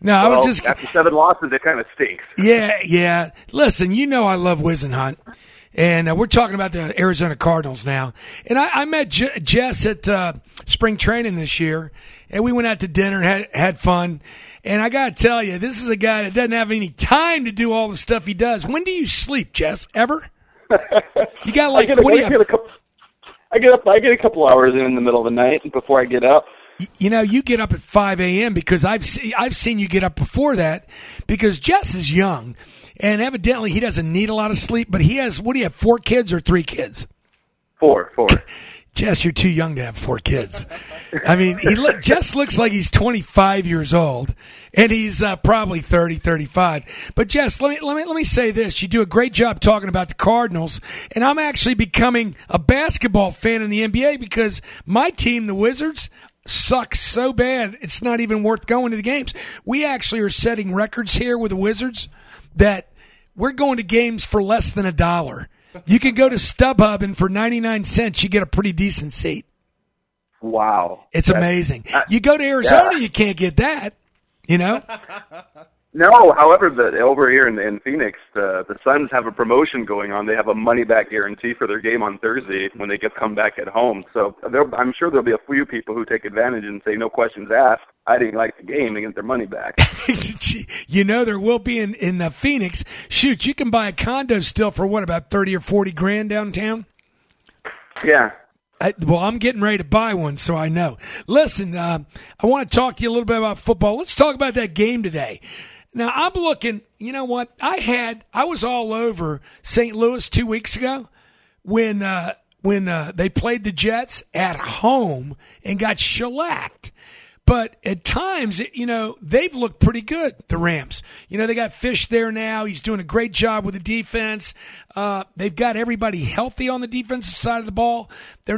No, I was just
after 7 losses, it kind of stinks.
Yeah. Listen, I love Whisenhunt. And we're talking about the Arizona Cardinals now. And I met Jess at spring training this year, and we went out to dinner and had fun. And I got to tell you, this is a guy that doesn't have any time to do all the stuff he does. When do you sleep, Jess? Ever? You got like, what do you have?
I get a couple hours in the middle of the night before I get up.
You get up at 5 a.m. because I've seen you get up before that because Jess is young. And evidently, he doesn't need a lot of sleep, but he has, 4 kids or 3 kids?
4.
Jess, you're too young to have 4 kids. I mean, Jess looks like he's 25 years old, and he's probably 30, 35. But Jess, let me say this. You do a great job talking about the Cardinals, and I'm actually becoming a basketball fan in the NBA because my team, the Wizards, sucks so bad it's not even worth going to the games. We actually are setting records here with the Wizards that we're going to games for less than $1. You can go to StubHub, and for 99 cents, you get a pretty decent seat.
Wow.
It's amazing. You go to Arizona, you can't get that,
No, however, over here in Phoenix, the Suns have a promotion going on. They have a money-back guarantee for their game on Thursday when they come back at home. So I'm sure there'll be a few people who take advantage and say, no questions asked, I didn't like the game, and get their money back.
There will be in Phoenix. Shoot, you can buy a condo still for about 30 or 40 grand downtown?
Yeah.
I'm getting ready to buy one, so I know. Listen, I want to talk to you a little bit about football. Let's talk about that game today. Now, I'm looking, you know what? I was all over St. Louis 2 weeks ago when they played the Jets at home and got shellacked. But at times, they've looked pretty good, the Rams. They got Fish there now. He's doing a great job with the defense. They've got everybody healthy on the defensive side of the ball.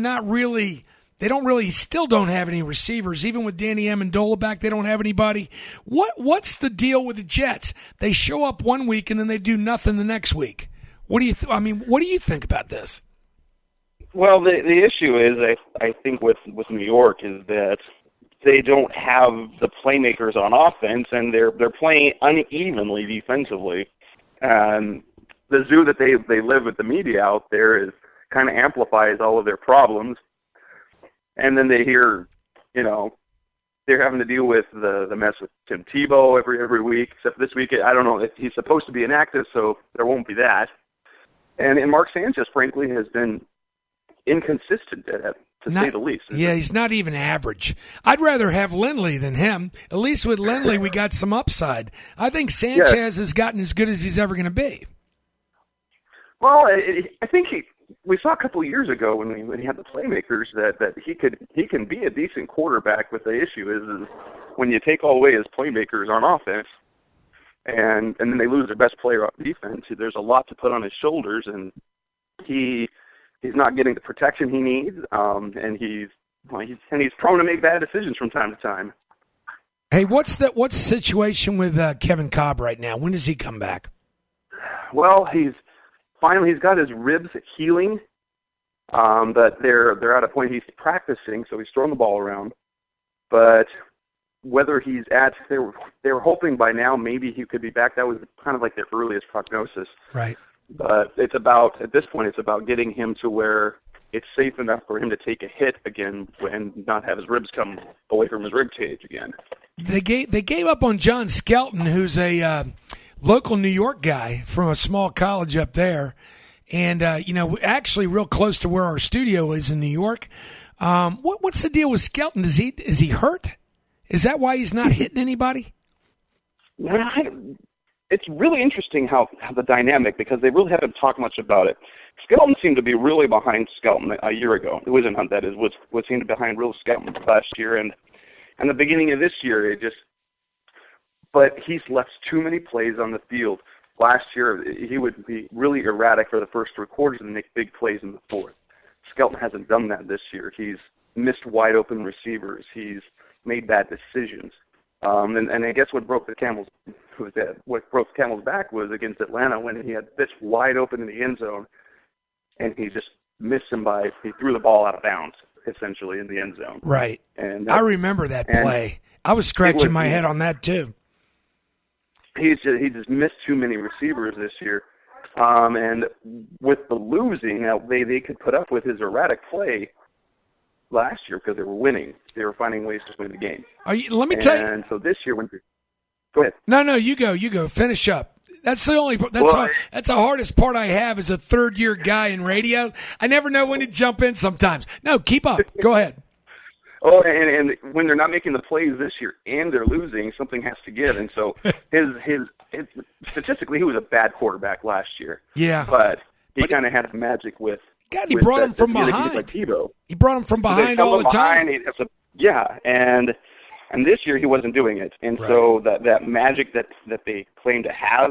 Still don't have any receivers. Even with Danny Amendola back, they don't have anybody. What's the deal with the Jets? They show up one week and then they do nothing the next week. What do you think about this?
Well, the issue is, I think with New York is that they don't have the playmakers on offense, and they're playing unevenly defensively. And the zoo that they live with the media out there is kind of amplifies all of their problems. And then they hear, they're having to deal with the mess with Tim Tebow every week, except this week, I don't know, if he's supposed to be inactive, so there won't be that. And Mark Sanchez, frankly, has been inconsistent to say the least.
Yeah, he's not even average. I'd rather have Lindley than him. At least with Lindley, we got some upside. I think Sanchez has gotten as good as he's ever going to be.
Well, I think we saw a couple of years ago when he had the playmakers that he can be a decent quarterback, but the issue is when you take all away his playmakers on offense and then they lose their best player on defense, there's a lot to put on his shoulders, and he's not getting the protection he needs, and he's prone to make bad decisions from time to time.
Hey, what's the situation with Kevin Cobb right now? When does he come back?
Well, he's got his ribs healing, but they're at a point he's practicing, so he's throwing the ball around. But whether he's they were hoping by now maybe he could be back. That was kind of like the earliest prognosis.
Right.
But at this point, it's about getting him to where it's safe enough for him to take a hit again and not have his ribs come away from his rib cage again.
They gave up on John Skelton, who's a local New York guy from a small college up there, and actually real close to where our studio is in New York. What's the deal with Skelton? Is he hurt? Is that why he's not hitting anybody?
It's really interesting how the dynamic, because they really haven't talked much about it. Skelton seemed to be really behind Skelton a year ago. It wasn't Hunt, that is, was seemed behind real Skelton last year, and the beginning of this year, but he's left too many plays on the field. Last year, he would be really erratic for the first 3 quarters and make big plays in the fourth. Skelton hasn't done that this year. He's missed wide open receivers. He's made bad decisions. And I guess what broke the camel's back was against Atlanta when he had this wide open in the end zone, and he just missed him he threw the ball out of bounds, essentially, in the end zone.
Right.
And
I remember that play. I was scratching my head on that too.
he just missed too many receivers this year. And with the losing, now they could put up with his erratic play last year because they were winning. They were finding ways to win the game.
Let me tell you.
And so this year, go ahead.
No, you go. Finish up. That's the hardest part I have as a third-year guy in radio. I never know when to jump in sometimes. No, keep up. Go ahead.
Oh, and when they're not making the plays this year and they're losing, something has to give. And so his statistically, he was a bad quarterback last year.
Yeah.
But he kind of had magic with.
God, he brought him from behind.
Like Tebow.
He brought him from behind all the time.
And this year he wasn't doing it. And so that magic that they claim to have,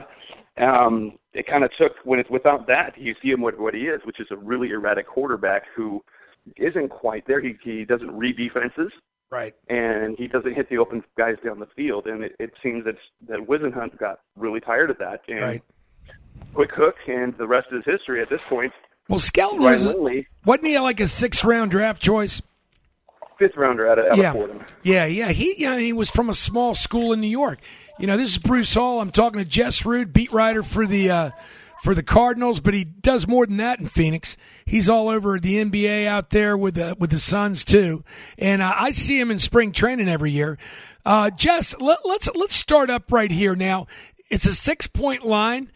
it kind of took, when it's without that, you see him what he is, which is a really erratic quarterback who isn't quite there. He doesn't read defenses.
Right.
And he doesn't hit the open guys down the field. And it seems that Whisenhunt got really tired of that. And quick hook, and the rest is history at this point.
Well, Skelton wasn't he like a 6th-round draft choice?
5th rounder out of Fordham.
Yeah. He was from a small school in New York. This is Bruce Hall. I'm talking to Jess Rude, beat writer for the Cardinals, but he does more than that in Phoenix. He's all over the NBA out there with the Suns too, and I see him in spring training every year. Jess, let's start up right here now. It's a 6-point line.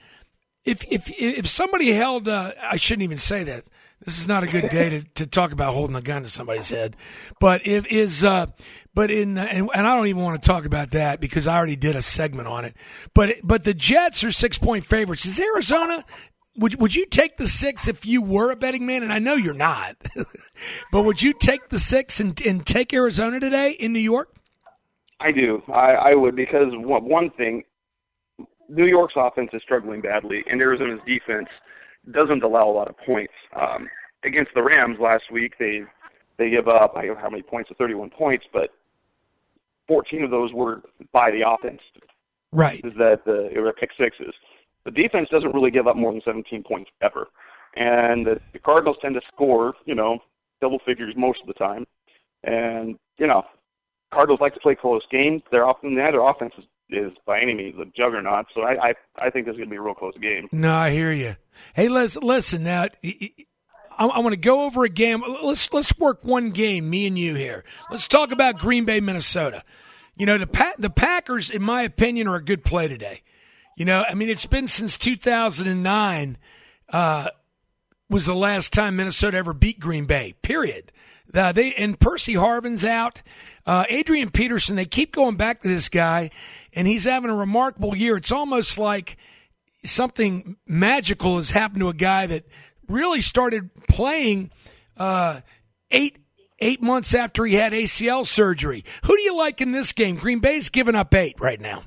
If somebody held, I shouldn't even say that. This is not a good day to talk about holding a gun to somebody's head. But and I don't even want to talk about that because I already did a segment on it. But the Jets are 6-point favorites. Is Arizona? Would you take the 6 if you were a betting man? And I know you're not. But would you take the 6 and take Arizona today in New York?
I do. I would, because one thing, New York's offense is struggling badly, and Arizona's defense doesn't allow a lot of points. Against the Rams last week, they give up, I don't know how many points, 31 points, but 14 of those were by the offense.
Right.
It were pick sixes. The defense doesn't really give up more than 17 points ever. And the Cardinals tend to score, double figures most of the time. And, Cardinals like to play close games. Their offense is by any means a juggernaut. So I think this is going to be a real close game.
No, I hear you. Hey, listen now. I want to go over a game. Let's work one game, me and you here. Let's talk about Green Bay, Minnesota. The Packers, in my opinion, are a good play today. It's been since 2009 was the last time Minnesota ever beat Green Bay, period. And Percy Harvin's out. Adrian Peterson, they keep going back to this guy, and he's having a remarkable year. It's almost like something magical has happened to a guy that really started playing 8 months after he had ACL surgery. Who do you like in this game? Green Bay's giving up 8 right now.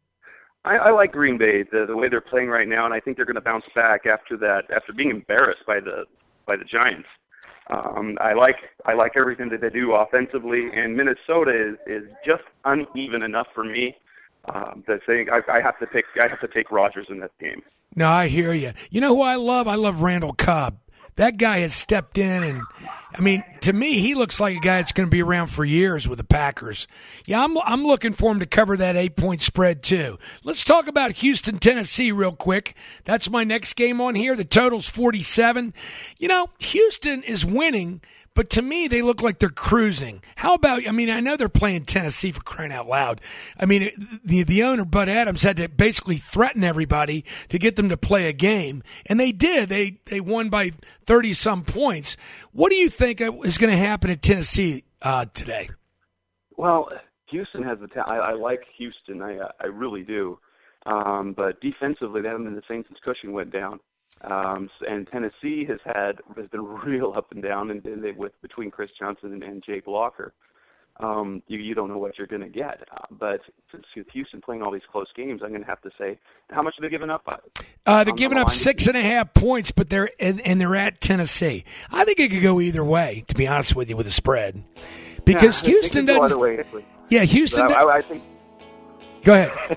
I like Green Bay, the way they're playing right now, and I think they're going to bounce back after being embarrassed by the Giants. I like everything that they do offensively, and Minnesota is just uneven enough for me that saying I have to take Rodgers in this game.
No, I hear you. You know who I love? I love Randall Cobb. That guy has stepped in, and to me, he looks like a guy that's going to be around for years with the Packers. Yeah, I'm looking for him to cover that 8-point spread too. Let's talk about Houston, Tennessee real quick. That's my next game on here. The total's 47. Houston is winning, but to me, they look like they're cruising. How about, I know they're playing Tennessee, for crying out loud. The owner, Bud Adams, had to basically threaten everybody to get them to play a game. And they did. They won by 30-some points. What do you think is going to happen at Tennessee today?
Well, Houston has the talent. I like Houston. I really do. But defensively, they haven't been the same since Cushing went down. And Tennessee has been real up and down, and between Chris Johnson and Jake Locker, you don't know what you're going to get. But since Houston playing all these close games, I'm going to have to say, how much are they giving up?
They're giving up 6.5 points, but they're at Tennessee. I think it could go either way, to be honest with you, with the spread, because Houston doesn't.
Way,
yeah, Houston.
I think.
Go ahead.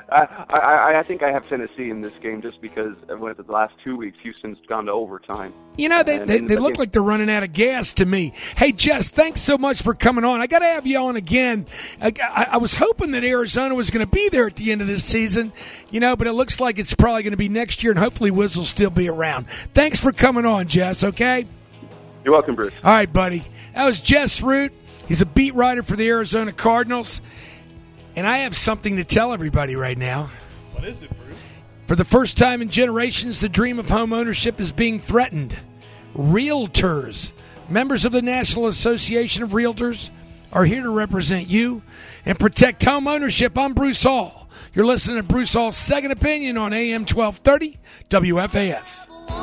I think I have Tennessee in this game just because the last 2 weeks Houston's gone to overtime.
You know, they look like they're running out of gas to me. Hey, Jess, thanks so much for coming on. I got to have you on again. I was hoping that Arizona was going to be there at the end of this season, but it looks like it's probably going to be next year, and hopefully Wiz will still be around. Thanks for coming on, Jess, okay?
You're welcome, Bruce.
All right, buddy. That was Jess Root. He's a beat writer for the Arizona Cardinals. And I have something to tell everybody right now.
What is it, Bruce?
For the first time in generations, the dream of home ownership is being threatened. Realtors, members of the National Association of Realtors, are here to represent you and protect home ownership. I'm Bruce Hall. You're listening to Bruce Hall's Second Opinion on AM 1230 WFAS.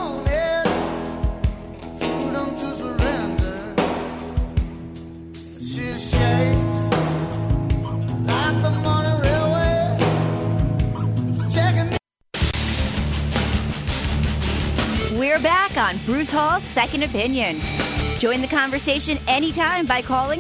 We're back on Bruce Hall's Second Opinion. Join the conversation anytime by calling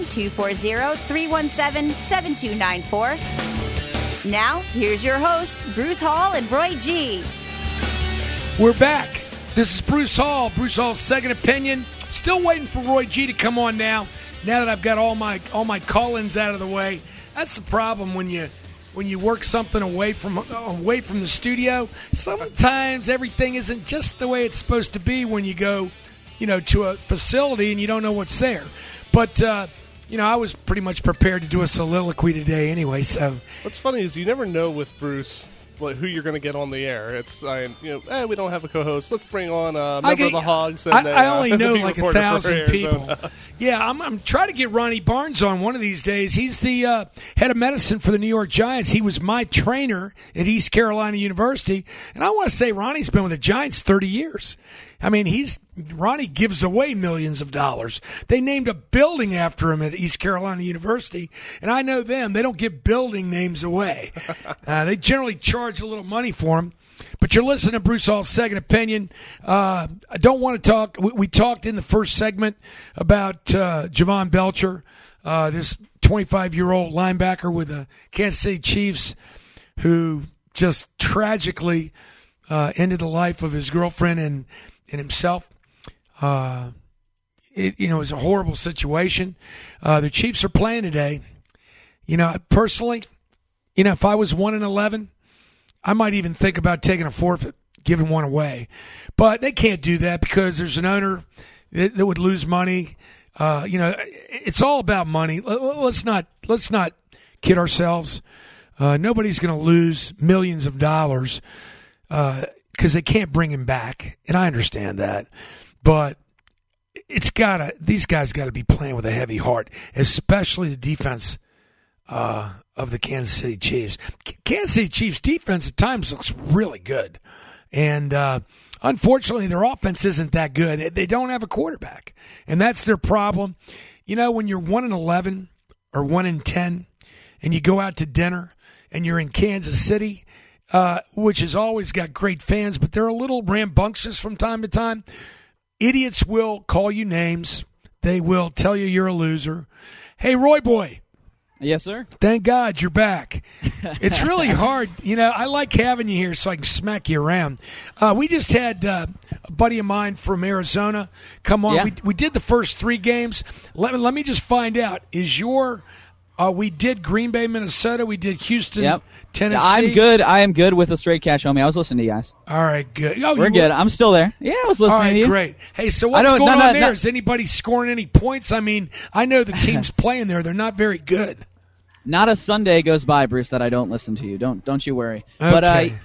240-317-7294. Now, here's your hosts, Bruce Hall and Roy G.
We're back. This is Bruce Hall, Bruce Hall's Second Opinion. Still waiting for Roy G to come on now that I've got all my call-ins out of the way. That's the problem when you work something away from the studio. Sometimes everything isn't just the way it's supposed to be when you go, to a facility and you don't know what's there. But I was pretty much prepared to do a soliloquy today anyway. So
what's funny is you never know with Bruce who you're going to get on the air. It's we don't have a co-host. Let's bring on a member of the Hogs. And
I only know like 1,000 people. Yeah, I'm trying to get Ronnie Barnes on one of these days. He's the head of medicine for the New York Giants. He was my trainer at East Carolina University, and I want to say Ronnie's been with the Giants 30 years. I mean, Ronnie gives away millions of dollars. They named a building after him at East Carolina University, and I know them. They don't give building names away. They generally charge a little money for them. But you're listening to Bruce Hall's Second Opinion. I don't want to talk. We talked in the first segment about Javon Belcher, this 25-year-old linebacker with the Kansas City Chiefs, who just tragically ended the life of his girlfriend and himself. It was a horrible situation. The Chiefs are playing today. Personally, if I was 1-11, I might even think about taking a forfeit, giving one away. But they can't do that because there's an owner that would lose money. It's all about money. Let's not kid ourselves. Nobody's going to lose millions of dollars because they can't bring him back, and I understand that. But these guys got to be playing with a heavy heart, especially the defense of the Kansas City Chiefs. Kansas City Chiefs defense at times looks really good. And unfortunately, their offense isn't that good. They don't have a quarterback. And that's their problem. When you're 1-11 or 1-10 and you go out to dinner and you're in Kansas City, which has always got great fans, but they're a little rambunctious from time to time. Idiots will call you names. They will tell you you're a loser. Hey, Roy Boy.
Yes, sir.
Thank God you're back. It's really hard. I like having you here so I can smack you around. We just had a buddy of mine from Arizona come on. Yeah. We did the first 3 games. Let me just find out. We did Green Bay, Minnesota. We did Houston, Tennessee.
I am good with a straight catch, homie. I was listening to you guys.
All right, good.
We're good. I'm still there. Yeah, I was listening to you.
All right, great. Hey, so what's going on there? Is anybody scoring any points? I mean, I know the teams playing there. They're not very good.
Not a Sunday goes by, Bruce, that I don't listen to you. Don't you worry.
Okay.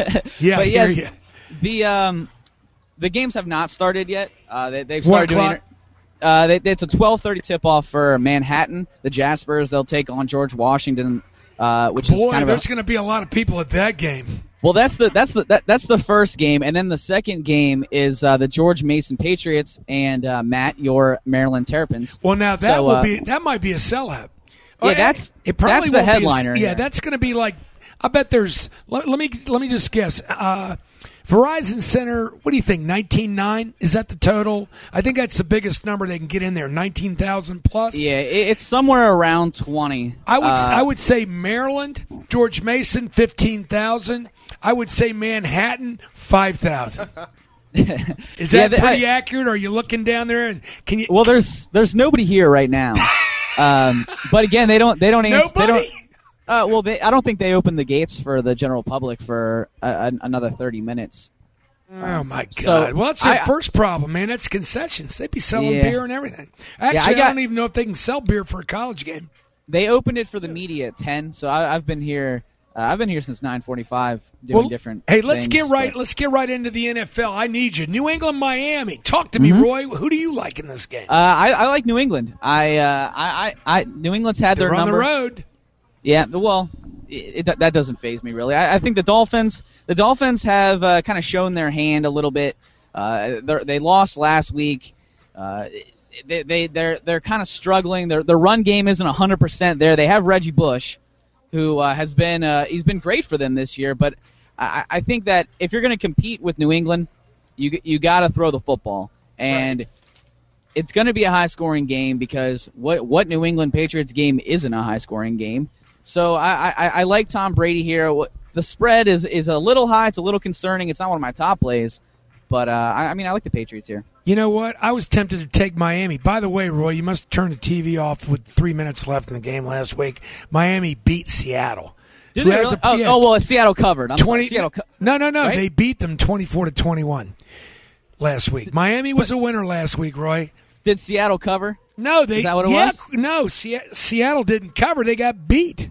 The games have not started yet. They've started doing it. It's a 12:30 tip-off for Manhattan. The Jaspers, they'll take on George Washington, which is kind of
there's going to be a lot of people at that game.
Well, that's the first game, and then the second game is the George Mason Patriots and Matt, your Maryland Terrapins.
Well, now that might be a sellout.
Yeah, that's the headliner.
That's going to be like, I bet there's. Let me just guess. Verizon Center, what do you think, 19.9? Is that the total? I think that's the biggest number they can get in there, 19,000 plus.
Yeah, it's somewhere around 20.
I would say Maryland, George Mason, 15,000. I would say Manhattan, 5,000. Is that pretty accurate? Are you looking down there and can you?
Well, there's nobody here right now. But again, they don't answer.
Nobody?
I don't think they open the gates for the general public for another 30 minutes.
Oh my God!
So
Well, that's their first problem, man. That's concessions. They'd be selling beer and everything. Actually, I don't even know if they can sell beer for a college game.
They opened it for the media at 10, so I've been here. I've been here since 9:45 doing different.
Hey, let's
things,
Let's get right into the NFL. I need you. New England, Miami. Talk to me, Roy. Who do you like in this game?
I like New England. New England's had their number.
They're on the road.
Yeah, well, that doesn't faze me really. I think the Dolphins have kind of shown their hand a little bit. They lost last week. They're kind of struggling. Their run game isn't 100% there. They have Reggie Bush, who has been he's been great for them this year. But I think that if you're going to compete with New England, you got to throw the football, and it's going to be a high-scoring game because what New England Patriots game isn't a high-scoring game. So I like Tom Brady here. The spread is a little high. It's a little concerning. It's not one of my top plays, but I like the Patriots here.
You know what? I was tempted to take Miami. By the way, Roy, you must turn the TV off with 3 minutes left in the game last week. Miami beat Seattle.
Did they really? Well, Seattle covered. I'm sorry. Seattle
No.
Right?
They beat them 24-21 last week. Miami was a winner last week, Roy.
Did Seattle cover?
No,
Is that what it was?
No, Seattle didn't cover. They got beat.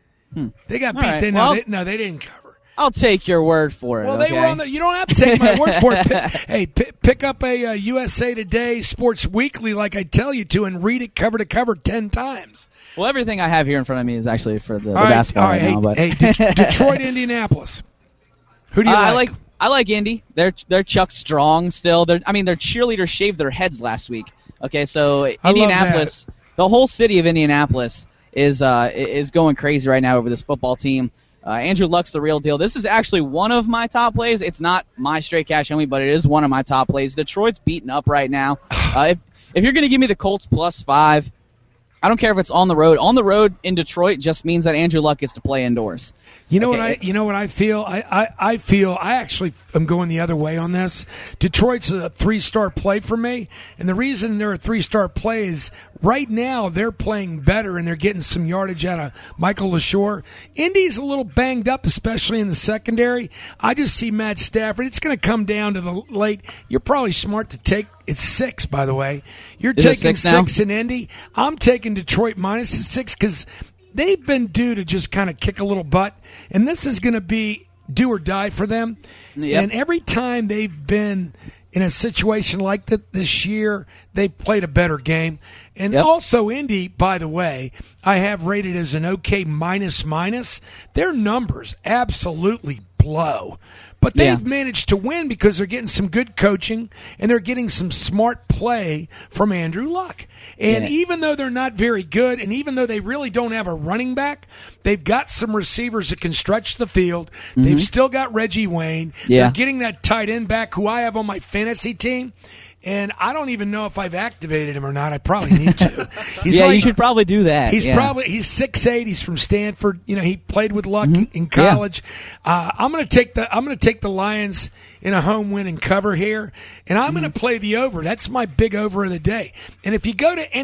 They got beat.
Right.
They didn't cover.
I'll take your word for it.
Well, they were on you don't have to take my word for it. Pick up a USA Today Sports Weekly like I tell you to and read it cover to cover 10 times.
Well, everything I have here in front of me is actually for the basketball right now. But
Detroit, Indianapolis. Who do you like?
I like Indy. They're Chuck Strong still. Their cheerleaders shaved their heads last week. Okay, so Indianapolis, the whole city of Indianapolis is going crazy right now over this football team. Andrew Luck's the real deal. This is actually one of my top plays. It's not my straight cash only, but it is one of my top plays. Detroit's beaten up right now. If you're going to give me the Colts +5, I don't care if it's on the road. On the road in Detroit just means that Andrew Luck gets to play indoors.
You know what I feel? I feel I actually am going the other way on this. Detroit's a 3-star play for me, and the reason they're a 3-star play is right now they're playing better and they're getting some yardage out of Michael LaShore. Indy's a little banged up, especially in the secondary. I just see Matt Stafford. It's going to come down to the late. You're probably smart to take. It's 6, by the way. You're taking 6 in Indy. I'm taking Detroit -6 because they've been due to just kind of kick a little butt, and this is going to be do or die for them. Yep. And every time they've been in a situation like that this year, they've played a better game. And also Indy, by the way, I have rated as an okay minus. Their numbers absolutely blow. But they've managed to win because they're getting some good coaching and they're getting some smart play from Andrew Luck. And even though they're not very good and even though they really don't have a running back, they've got some receivers that can stretch the field. Mm-hmm. They've still got Reggie Wayne. They're getting that tight end back who I have on my fantasy team. And I don't even know if I've activated him or not. I probably need to.
You should probably do that.
He's 6'8". He's from Stanford. You know, he played with Luck in college. I'm going to take the Lions in a home win and cover here, and I'm going to play the over. That's my big over of the day. And if you go to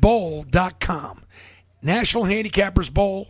nhbowl.com, National Handicappers Bowl,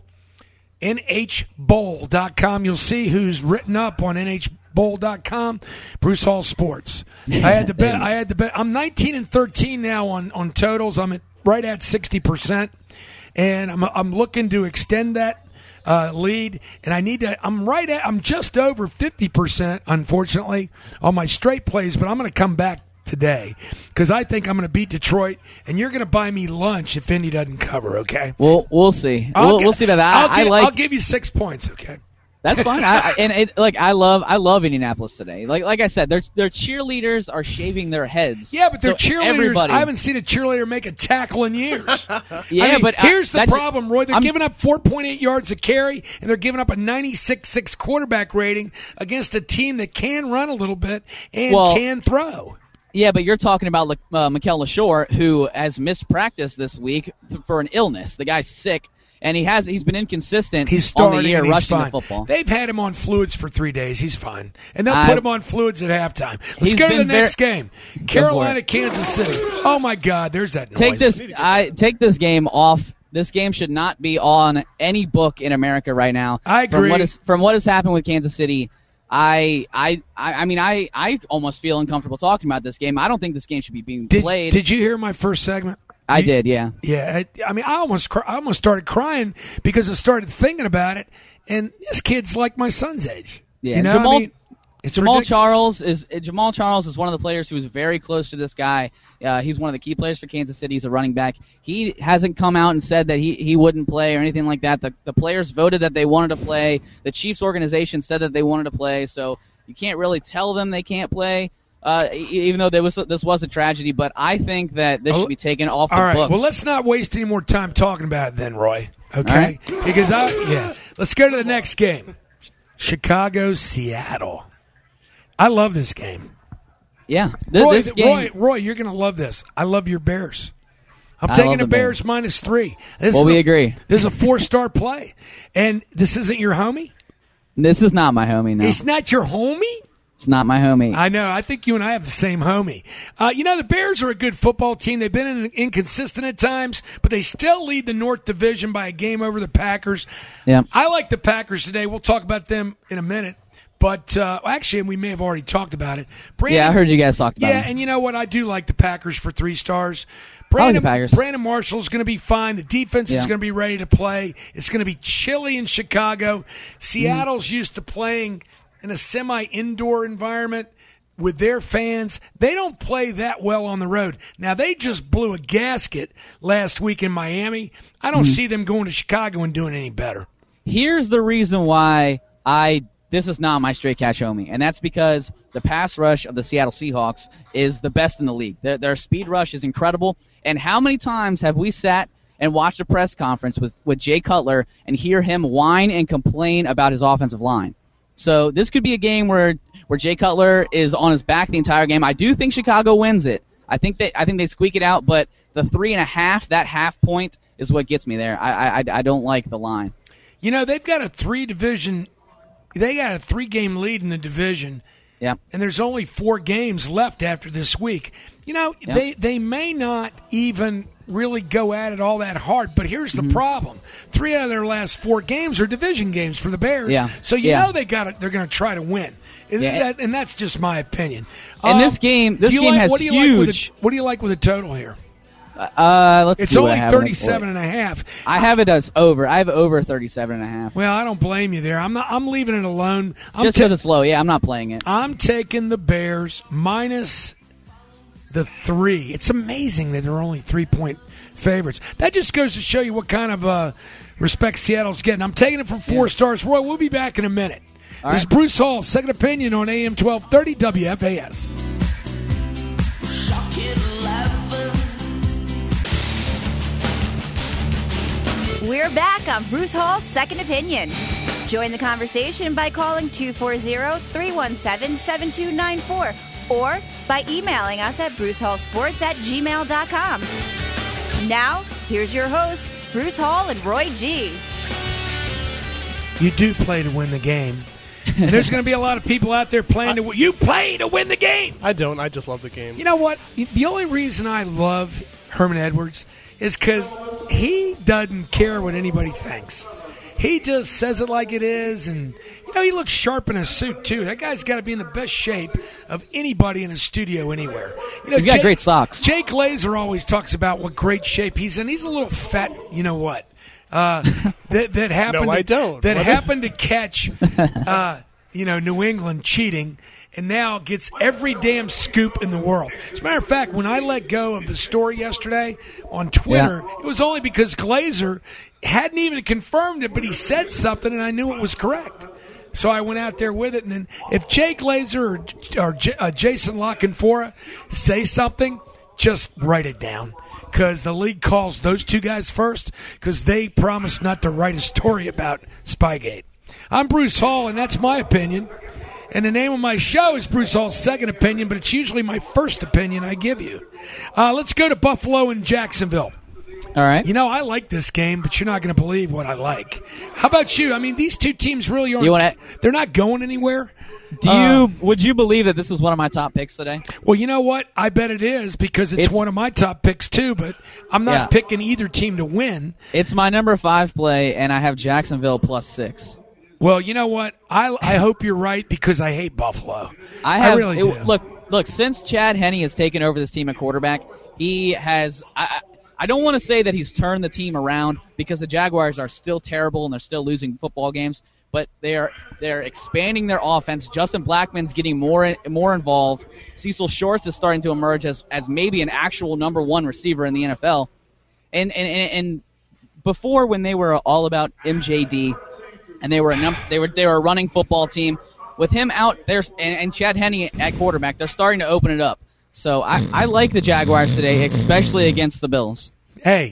nhbowl.com, you'll see who's written up on nhbowl.com. Bruce Hall Sports. I had the bet. I'm 19-13 now on totals. I'm right at 60%, and I'm looking to extend that lead. And I'm just over 50%, unfortunately, on my straight plays. But I'm going to come back today because I think I'm going to beat Detroit, and you're going to buy me lunch if Indy doesn't cover. Okay.
We'll see. We'll see about that.
I'll give you 6 points. Okay.
That's fine. I love Indianapolis today. Like I said, their cheerleaders are shaving their heads.
Yeah, but their cheerleaders.
Everybody,
I haven't seen a cheerleader make a tackle in years.
But
here's the problem, Roy. They're giving up 4.8 yards a carry, and they're giving up a 96.6 quarterback rating against a team that can run a little bit and can throw.
Yeah, but you're talking about Mikel LaShore, who has missed practice this week for an illness. The guy's sick. And he's been inconsistent on the year rushing the football.
They've had him on fluids for 3 days. He's fine. And they'll put him on fluids at halftime. Let's go to the next game. Carolina, Kansas City. Oh, my God. There's that noise.
Take this game off. This game should not be on any book in America right now.
I agree.
From what has happened with Kansas City, I almost feel uncomfortable talking about this game. I don't think this game should be being played.
Did you hear my first segment?
I did, yeah.
Yeah, I almost started crying because I started thinking about it, and this kid's like my son's age.
Yeah,
you know?
Jamal Charles is one of the players who is very close to this guy. He's one of the key players for Kansas City. He's a running back. He hasn't come out and said that he wouldn't play or anything like that. The players voted that they wanted to play. The Chiefs organization said that they wanted to play, so you can't really tell them they can't play. Even though this was a tragedy, but I think that this should be taken off the books.
All right, well, let's not waste any more time talking about it then, Roy. Okay? Right. Because, let's go to the next game. Chicago, Seattle. I love this game.
Yeah.
This game. Roy, you're going to love this. I love your Bears. I'm taking the Bears -3.
We agree.
This is a 4-star play. And this isn't your homie?
This is not my homie, no.
It's not your homie?
It's not my homie.
I know. I think you and I have the same homie. The Bears are a good football team. They've been inconsistent at times, but they still lead the North Division by a game over the Packers.
Yeah.
I like the Packers today. We'll talk about them in a minute. But actually, we may have already talked about it.
I heard you guys talk about it.
Yeah, and you know what? I do like the Packers for 3 stars.
I like the Packers.
Brandon Marshall's going to be fine. The defense is going to be ready to play. It's going to be chilly in Chicago. Seattle's used to playing in a semi-indoor environment with their fans. They don't play that well on the road. Now, they just blew a gasket last week in Miami. I don't see them going to Chicago and doing any better.
Here's the reason why this is not my straight catch homie, and that's because the pass rush of the Seattle Seahawks is the best in the league. Their speed rush is incredible, and how many times have we sat and watched a press conference with Jay Cutler and hear him whine and complain about his offensive line? So this could be a game where Jay Cutler is on his back the entire game. I do think Chicago wins it. I think they squeak it out, but the 3.5, that half point, is what gets me there. I don't like the line.
They've got a 3-game lead in the division.
Yeah.
And there's only 4 games left after this week. They may not even really go at it all that hard, but here's the problem. 3 out of their last 4 games are division games for the Bears.
Yeah.
So know they're going to try to win. And that's just my opinion.
And this game has huge.
What do you like with the total here?
Let's
it's
see
only
what I have
37.5.
I have it as over. I have over 37.5.
Well, I don't blame you there. I'm leaving it alone.
Just because it's low. Yeah, I'm not playing it.
I'm taking the Bears minus the 3. It's amazing that they're only 3-point favorites. That just goes to show you what kind of respect Seattle's getting. I'm taking it for 4 stars. Roy, we'll be back in a minute.
All
this is Bruce Hall, Second Opinion on AM 1230 WFAS.
We're back on Bruce Hall's Second Opinion. Join the conversation by calling 240-317-7294 or by emailing us at brucehallsports@gmail.com. Now, here's your hosts, Bruce Hall and Roy G.
You do play to win the game. And there's going to be a lot of people out there playing to win. You play to win the game.
I don't. I just love the game.
You know what? The only reason I love Herman Edwards is because he doesn't care what anybody thinks. He just says it like it is, and he looks sharp in a suit too. That guy's got to be in the best shape of anybody in a studio anywhere.
He's got great socks.
Jake Glazer always talks about what great shape he's in. He's a little fat. You know what? That happened.
No, I don't.
That happened to catch, New England cheating. And now gets every damn scoop in the world. As a matter of fact, when I let go of the story yesterday on Twitter, it was only because Glazer hadn't even confirmed it, but he said something, and I knew it was correct. So I went out there with it, and then if Jake Glazer or Jason Lockenfora say something, just write it down. Because the league calls those two guys first, because they promised not to write a story about Spygate. I'm Bruce Hall, and that's my opinion. And the name of my show is Bruce Hall's Second Opinion, but it's usually my first opinion I give you. Let's go to Buffalo and Jacksonville.
All right.
You know, I like this game, but you're not going to believe what I like. How about you? I mean, these two teams really aren't. They're not going anywhere.
Would you believe that this is one of my top picks today?
Well, you know what? I bet it is because it's one of my top picks too, but I'm not picking either team to win.
It's my number 5 play, and I have Jacksonville +6.
Well, you know what? I hope you're right because I hate Buffalo. I really do.
Look, since Chad Henne has taken over this team at quarterback, he has I don't want to say that he's turned the team around because the Jaguars are still terrible and they're still losing football games, but they're expanding their offense. Justin Blackmon's getting more involved. Cecil Shorts is starting to emerge as maybe an actual number 1 receiver in the NFL. And before, when they were all about MJD and they were a running football team, with him out there and Chad Henne at quarterback, they're starting to open it up. So I like the Jaguars today, especially against the Bills.
Hey,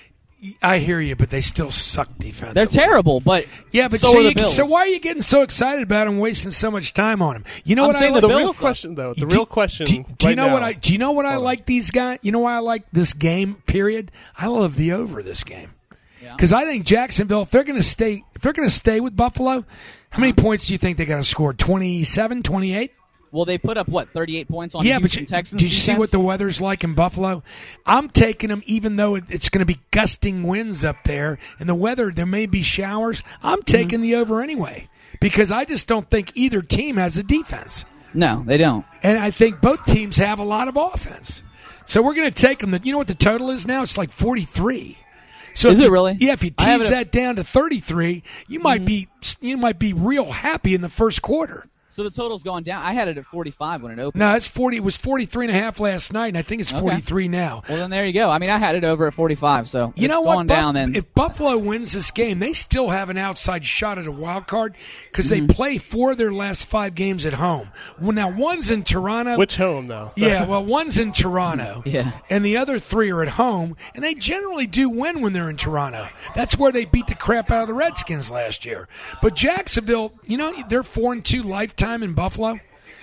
I hear you, but they still suck defensively.
They're terrible, but
yeah, but
so are the Bills.
So why are you getting so excited about them, wasting so much time on them? You know
I'm
what I like?
The real question, though. The real question.
Do you know what I like these guys? You know why I like this game? Period. I love the over this game because I think Jacksonville, if they're going to stay with Buffalo, how many points do you think they got to score? 27, 28?
Well, they put up, 38 points on the Houston Texans
did you see what the weather's like in Buffalo? I'm taking them, even though it's going to be gusting winds up there, and the weather, there may be showers. I'm taking the over anyway because I just don't think either team has a defense.
No, they don't.
And I think both teams have a lot of offense. So we're going to take them. You know what the total is now? It's like 43. So
is it really?
Yeah, if you tease that down to 33, you might be real happy in the first quarter.
So the total's gone down. I had it at 45 when it opened.
No, it's 40. It was 43.5 last night, and I think it's 43 now.
Well, then there you go. I mean, I had it over at 45, so you know what? Down then.
If Buffalo wins this game, they still have an outside shot at a wild card because they play 4 of their last 5 games at home. Well, now one's in Toronto.
Which home, though?
Yeah, well, one's in Toronto.
Yeah.
And the other 3 are at home, and they generally do win when they're in Toronto. That's where they beat the crap out of the Redskins last year. But Jacksonville, they're 4-2 lifetime in Buffalo.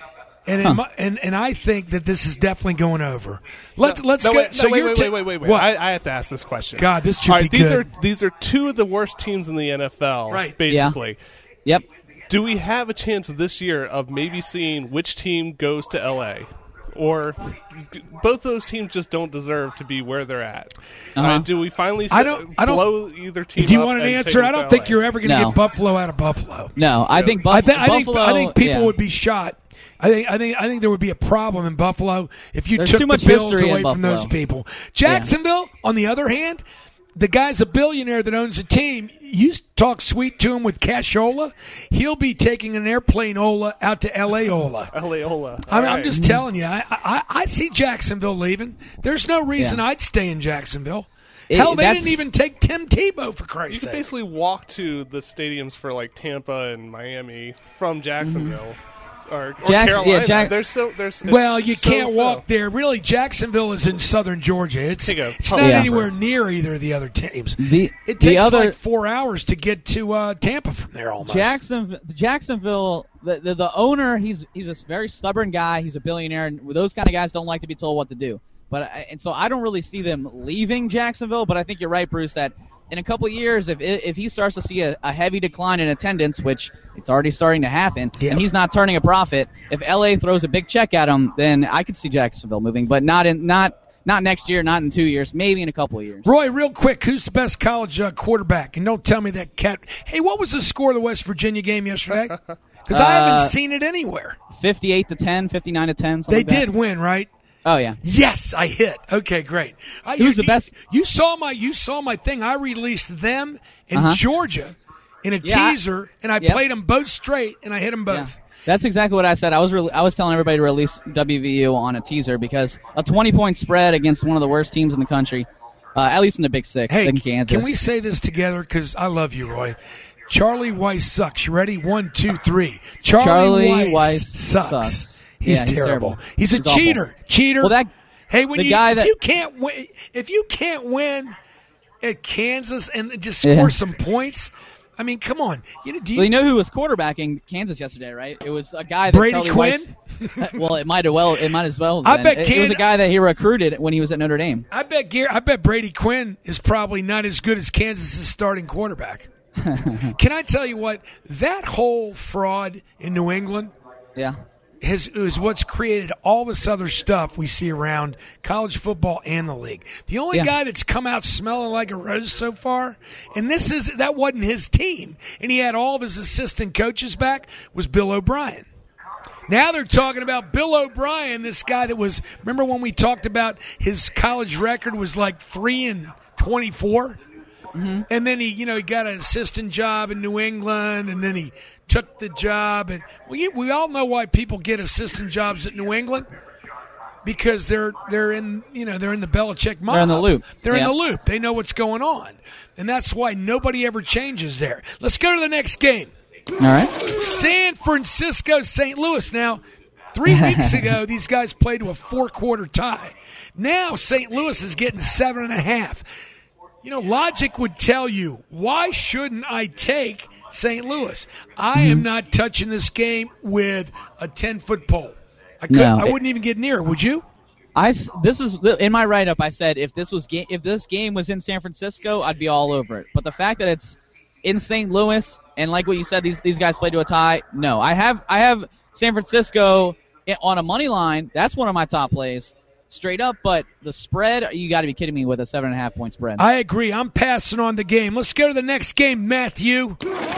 And and I think that this is definitely going over. Let's go.
Wait.
What?
I have to ask this question.
God, this should be good.
These are 2 of the worst teams in the NFL,
right?
Basically.
Yeah. Yep.
Do we have a chance this year of maybe seeing which team goes to L.A.? Or both those teams just don't deserve to be where they're at? Do we finally blow either team up?
Do you want an answer? I don't think you're ever going to get Buffalo out of Buffalo.
No, I think Buffalo.
I think people would be shot. I think there would be a problem in Buffalo if you took the Bills away from those people. Jacksonville, on the other hand, the guy's a billionaire that owns a team. You talk sweet to him with cashola, he'll be taking an airplane Ola out to L.A. Ola.
L.A. Ola.
I'm just telling you, I see Jacksonville leaving. There's no reason I'd stay in Jacksonville. Hell, they didn't even take Tim Tebow, for Christ's sake.
You can basically walk to the stadiums for like Tampa and Miami from Jacksonville. Or Carolina.
You can't walk there. Really, Jacksonville is in southern Georgia. It's not anywhere near either of the other teams. It takes like 4 hours to get to Tampa from there almost.
Jacksonville, the owner, he's a very stubborn guy. He's a billionaire, and those kind of guys don't like to be told what to do. And so I don't really see them leaving Jacksonville, but I think you're right, Bruce, that in a couple of years, if he starts to see a heavy decline in attendance, which it's already starting to happen, and he's not turning a profit, if L.A. throws a big check at him, then I could see Jacksonville moving, but not next year, not in 2 years, maybe in a couple of years.
Roy, real quick, who's the best college quarterback? And don't tell me that cat. Hey, what was the score of the West Virginia game yesterday? Because I haven't seen it anywhere.
58-10, 59-10.
They did win, right?
Oh yeah.
Yes, I hit. Okay, great.
Who's the best?
You saw my thing. I released them in Georgia in a teaser, and I played them both straight, and I hit them both.
Yeah. That's exactly what I said. I was telling everybody to release WVU on a teaser because a 20-point spread against one of the worst teams in the country, at least in the Big Six, in Kansas.
Can we say this together? Because I love you, Roy. Charlie Weiss sucks. You ready? 1, 2, 3. Charlie Weiss sucks. He's terrible. He's a cheater.
Awful.
Cheater.
Well,
if you can't win at Kansas and just score some points, I mean, come on.
You know who was quarterbacking Kansas yesterday, right? It was a guy that
Brady
Charlie
Quinn?
Weiss. Well, it might as well.
I bet
it was a guy that he recruited when he was at Notre Dame.
I bet Brady Quinn is probably not as good as Kansas' starting quarterback. Can I tell you what? That whole fraud in New England, is what's created all this other stuff we see around college football and the league. The only guy that's come out smelling like a rose so far, and that wasn't his team, and he had all of his assistant coaches back, was Bill O'Brien. Now they're talking about Bill O'Brien, this guy that was, remember when we talked about his college record was like 3-24? Mm-hmm. And then he got an assistant job in New England, and then he took the job. And we all know why people get assistant jobs at New England, because they're in the Belichick mob.
They're in the loop.
They're in the loop. They know what's going on, and that's why nobody ever changes there. Let's go to the next game.
All right.
San Francisco, St. Louis. Now, 3 weeks ago, these guys played to a 4-quarter tie. Now St. Louis is getting 7.5. Logic would tell you, why shouldn't I take St. Louis? I am not touching this game with a 10-foot pole. I wouldn't even get near. Would you?
This is in my write-up. I said if this game was in San Francisco, I'd be all over it. But the fact that it's in St. Louis, and like what you said, these guys played to a tie. No, I have San Francisco on a money line. That's one of my top plays. Straight up, but the spread, you got to be kidding me with a 7.5 point spread.
I agree. I'm passing on the game. Let's go to the next game, Matthew.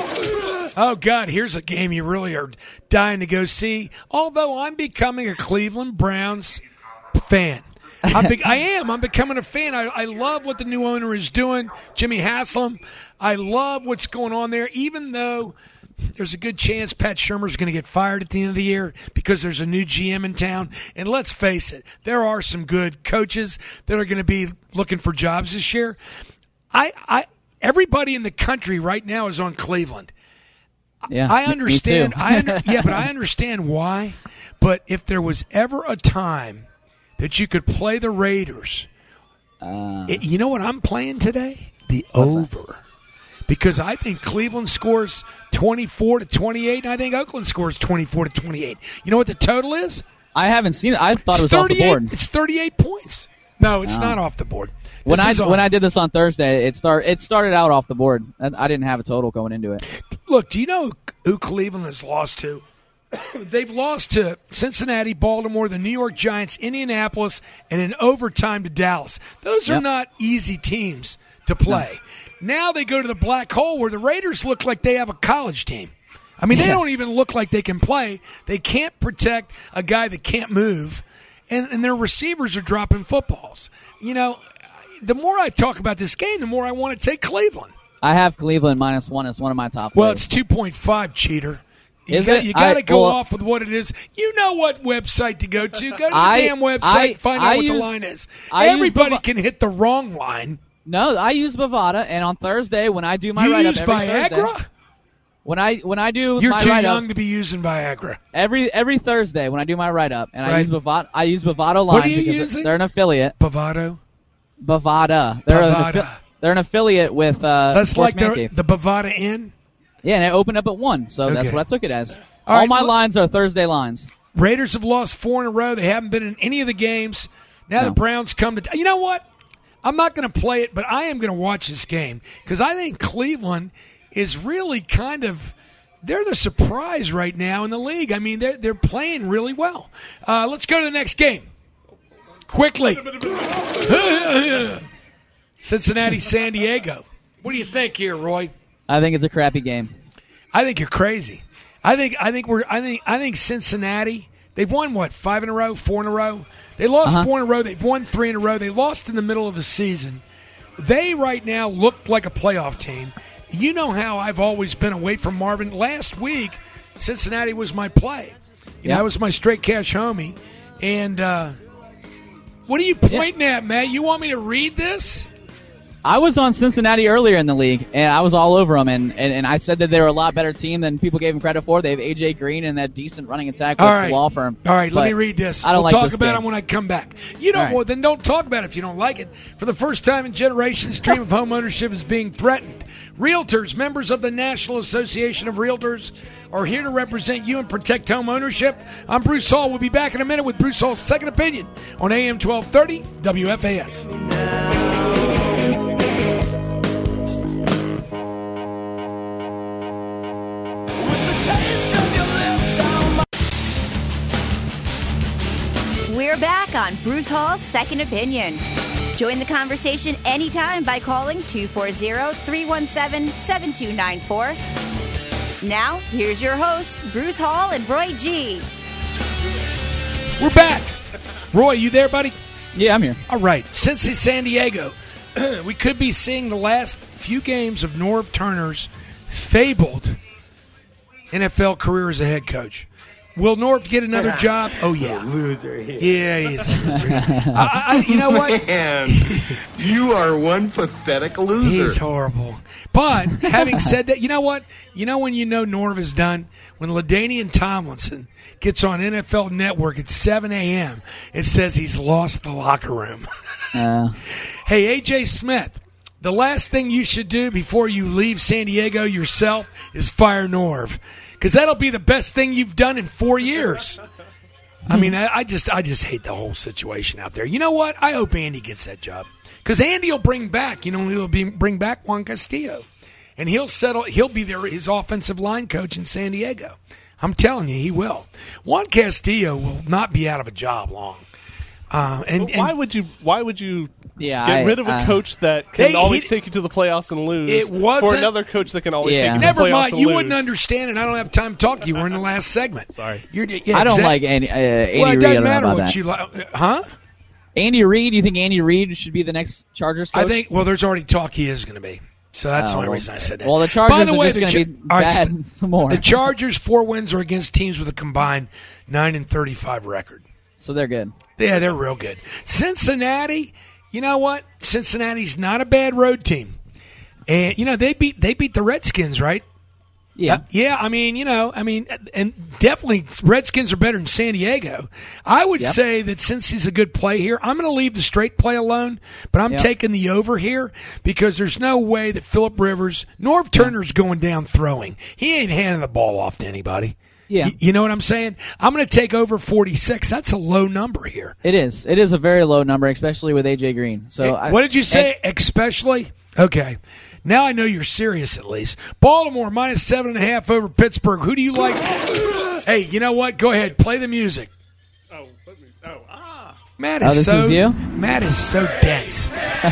Oh, God, here's a game you really are dying to go see. Although I'm becoming a Cleveland Browns fan. I am. I'm becoming a fan. I love what the new owner is doing, Jimmy Haslam. I love what's going on there, even though there's a good chance Pat Shurmur's going to get fired at the end of the year because there's a new GM in town. And let's face it, there are some good coaches that are going to be looking for jobs this year. Everybody in the country right now is on Cleveland.
Yeah,
I understand.
Me too.
But I understand why. But if there was ever a time that you could play the Raiders, you know what I'm playing today? The over. Because I think Cleveland scores 24-28, and I think Oakland scores 24-28. You know what the total is?
I haven't seen it. I thought it was off the board.
It's 38 points. No, it's not off the board.
When I did this on Thursday, it started out off the board. I didn't have a total going into it.
Look, do you know who Cleveland has lost to? They've lost to Cincinnati, Baltimore, the New York Giants, Indianapolis, and in overtime to Dallas. Those are not easy teams to play. No. Now they go to the black hole where the Raiders look like they have a college team. I mean, they don't even look like they can play. They can't protect a guy that can't move, and their receivers are dropping footballs. The more I talk about this game, the more I want to take Cleveland.
I have Cleveland -1 as one of my top plays.
Well, it's 2.5, cheater. You got to go off with what it is. You know what website to go to. Go to the damn website and find out what the line is. Everybody can hit the wrong line.
No, I use Bovada, and on Thursday when I do my write-up every
Viagra?
Thursday, when I do
You're
my
too
write-up,
young to be using Viagra.
Every Thursday when I do my write-up, and I use Bovada. I use Bovada lines
what are you
because
using?
they're an affiliate.
Bovada.
They're an affiliate with
That's like
the
Bovada Inn?
Yeah, and it opened up at 1, so that's what I took it as.
All right,
my lines are Thursday lines.
Raiders have lost 4 in a row. They haven't been in any of the games. Now the Browns come to – you know what? I'm not going to play it, but I am going to watch this game because I think Cleveland is really kind of – they're the surprise right now in the league. I mean, they're playing really well. Let's go to the next game. Quickly. Cincinnati, San Diego. What do you think here, Roy?
I think it's a crappy game.
I think you're crazy. I think Cincinnati, they've won, 5 in a row, 4 in a row? They lost 4 in a row. They've won 3 in a row. They lost in the middle of the season. They right now look like a playoff team. You know how I've always been away from Marvin. Last week, Cincinnati was my play. That was my straight cash homie. And what are you pointing at, Matt? You want me to read this?
I was on Cincinnati earlier in the league, and I was all over them, and I said that they were a lot better team than people gave them credit for. They have A.J. Green and that decent running attack with the law firm.
All right, let me read this. We'll talk about them when I come back. You don't. Well, then don't talk about it if you don't like it. For the first time in generations, dream of home ownership is being threatened. Realtors, members of the National Association of Realtors, are here to represent you and protect home ownership. I'm Bruce Hall. We'll be back in a minute with Bruce Hall's Second Opinion on AM 1230 WFAS.
We're back on Bruce Hall's Second Opinion. Join the conversation anytime by calling 240-317-7294. Now, here's your hosts, Bruce Hall and Roy G.
We're back. Roy, you there, buddy?
Yeah, I'm here.
All right. Cincy San Diego. We could be seeing the last few games of Norv Turner's fabled NFL career as a head coach. Will Norv get another job? Oh, yeah.
Loser.
Yeah, he's a loser. You know what?
Man, you are one pathetic loser.
He's horrible. But having said that, you know what? You know when you know Norv is done? When LaDainian Tomlinson gets on NFL Network at 7 a.m., it says he's lost the locker room. Hey, A.J. Smith, the last thing you should do before you leave San Diego yourself is fire Norv. Because that'll be the best thing you've done in 4 years. I mean, I just hate the whole situation out there. You know what? I hope Andy gets that job. Because Andy will bring back, bring back Juan Castillo. And he'll be his offensive line coach in San Diego. I'm telling you, he will. Juan Castillo will not be out of a job long.
Why would you get rid of a coach that can always take you to the playoffs and lose for another coach that can always take you to the playoffs and lose? Never mind.
You wouldn't understand it. I don't have time to talk to you. We're in the last segment.
Sorry.
I don't like Andy Reid.
Well, it doesn't matter
what
you like. Huh?
Andy Reid, you think Andy Reid should be the next Chargers coach?
I think, there's already talk he is going to be. So that's the only reason I said that.
Well, the Chargers are just going to be bad some more.
The Chargers' 4 wins are against teams with a combined 9-35 record.
So they're good.
Yeah, they're real good. Cincinnati, you know what? Cincinnati's not a bad road team. And, they beat the Redskins, right?
Yeah.
And definitely Redskins are better than San Diego. I would say that since he's a good play here, I'm going to leave the straight play alone, but I'm taking the over here because there's no way that Phillip Rivers, Norv Turner's going down throwing. He ain't handing the ball off to anybody.
Yeah.
You know what I'm saying? I'm going to take over 46. That's a low number here.
It is. It is a very low number, especially with A.J. Green. So
what did you say? Especially? Okay. Now I know you're serious at least. Baltimore minus 7.5 over Pittsburgh. Who do you like? Hey, you know what? Go ahead. Play the music. Matt is Matt is so dense.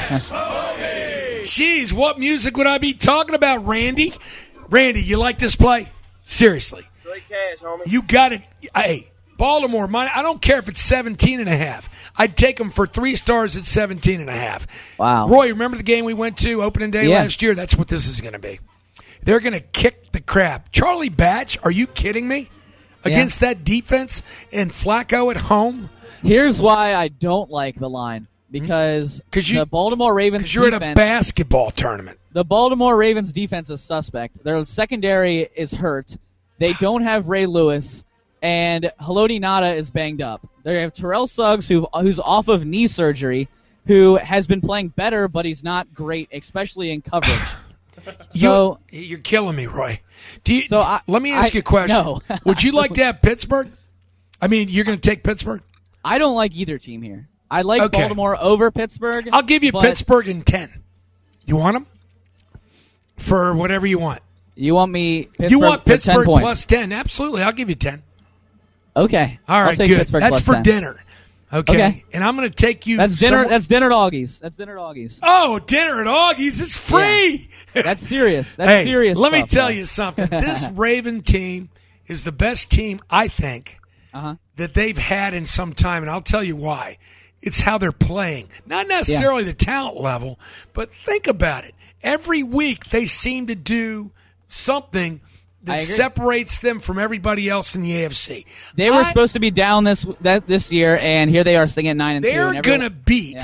Jeez, what music would I be talking about, Randy? Randy, you like this play? Seriously.
Great cash, homie.
You got it. Hey, Baltimore, I don't care if it's 17.5. I'd take them for 3 stars at 17.5.
Wow.
Roy, remember the game we went to opening day last year? That's what this is going to be. They're going to kick the crap. Charlie Batch, are you kidding me? Against that defense and Flacco at home?
Here's why I don't like the line. Because the Baltimore Ravens
defense... Because you're at a basketball tournament.
The Baltimore Ravens defense is suspect. Their secondary is hurt. They don't have Ray Lewis. And Haloti Ngata is banged up. They have Terrell Suggs, who's off of knee surgery, who has been playing better, but he's not great, especially in coverage. So
you're killing me, Roy. Let me ask you a question.
No.
Would you like to have Pittsburgh? I mean, you're going to take Pittsburgh?
I don't like either team here. I like Baltimore over Pittsburgh.
I'll give you Pittsburgh in 10. You want them? For whatever you want.
You want me Pittsburgh
You want Pittsburgh
for 10
plus 10. Absolutely. I'll give you 10.
Okay.
All right,
I'll take
good.
Pittsburgh
That's
plus
for
10.
dinner. Okay. And I'm going to take you.
That's dinner. That's dinner at Augie's. That's dinner at Augie's.
Oh, dinner at Augie's. It's free.
Yeah. That's serious. That's serious.
Let me tell you something. This Raven team is the best team, I think, that they've had in some time. And I'll tell you why. It's how they're playing. Not necessarily the talent level, but think about it. Every week they seem to do something that separates them from everybody else in the AFC.
They were supposed to be down this year, and here they are sitting at 9-2.
They're going to beat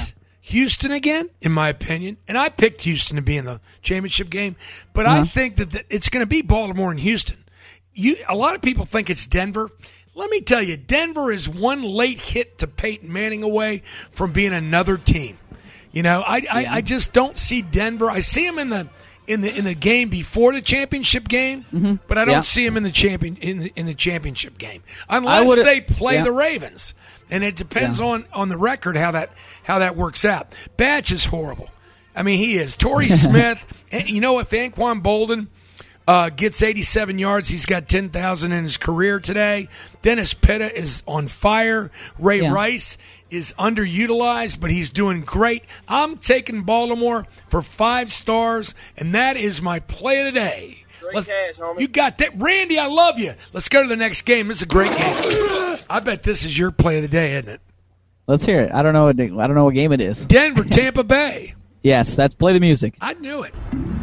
Houston again, in my opinion, and I picked Houston to be in the championship game, but I think that it's going to be Baltimore and Houston. A lot of people think it's Denver. Let me tell you, Denver is one late hit to Peyton Manning away from being another team. I just don't see Denver. I see him in the game before the championship game, but I don't see him in the championship game unless they play the Ravens, and it depends on the record how that works out. Batch is horrible. I mean, he is. Torrey Smith. If Anquan Bolden gets 87 yards, he's got 10,000 in his career today. Dennis Pitta is on fire. Ray Rice is underutilized, but he's doing great. I'm taking Baltimore for 5 stars, and that is my play of the day.
Great cash, homie.
You got that. Randy, I love you. Let's go to the next game. This is a great game. I bet this is your play of the day, isn't it?
Let's hear it. I don't know what game it is.
Denver, Tampa Bay.
Yes, that's play the music.
I knew it.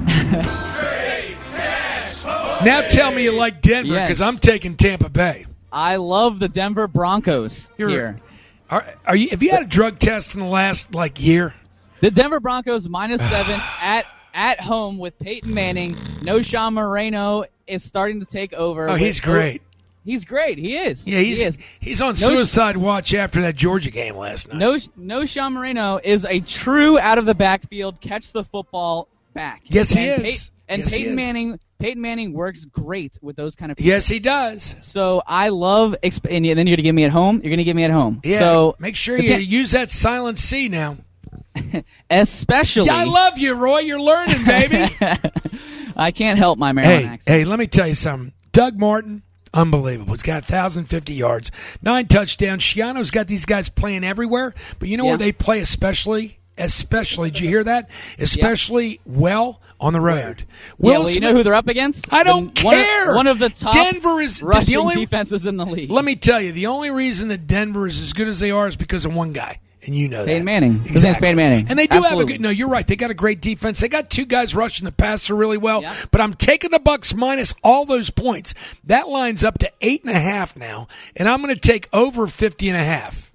Now tell me you like Denver, because I'm taking Tampa Bay.
I love the Denver Broncos here.
Have you had a drug test in the last year?
The Denver Broncos -7 at home with Peyton Manning. No Sean Moreno is starting to take over.
Oh, he's great.
He's great. He is.
Yeah, he's on suicide watch after that Georgia game last night.
No Sean Moreno is a true out of the backfield catch the football back.
Yes, he is.
Peyton Manning works great with those kind of people.
Yes, he does.
So I love, and then you're going to give me at home. You're going to give me at home.
Yeah.
So
make sure you use that silent C now.
Especially.
Yeah, I love you, Roy. You're learning, baby.
I can't help my Maryland accent.
Hey, let me tell you something. Doug Martin, unbelievable. He's got 1,050 yards, 9 touchdowns. Shiano's got these guys playing everywhere, but you know where they play especially? Did you hear that? Especially well on the road.
You know who they're up against?
I don't care.
One of the top
Denver is
rushing defenses in the league.
Let me tell you, the only reason that Denver is as good as they are is because of one guy. And you know
Peyton
that.
Manning.
Exactly.
His name's Peyton Manning.
And they do have a good... No, you're right. They got a great defense. They got 2 guys rushing the passer really well. Yep. But I'm taking the Bucs minus all those points. That line's up to 8.5 now. And I'm going to take over 50.5.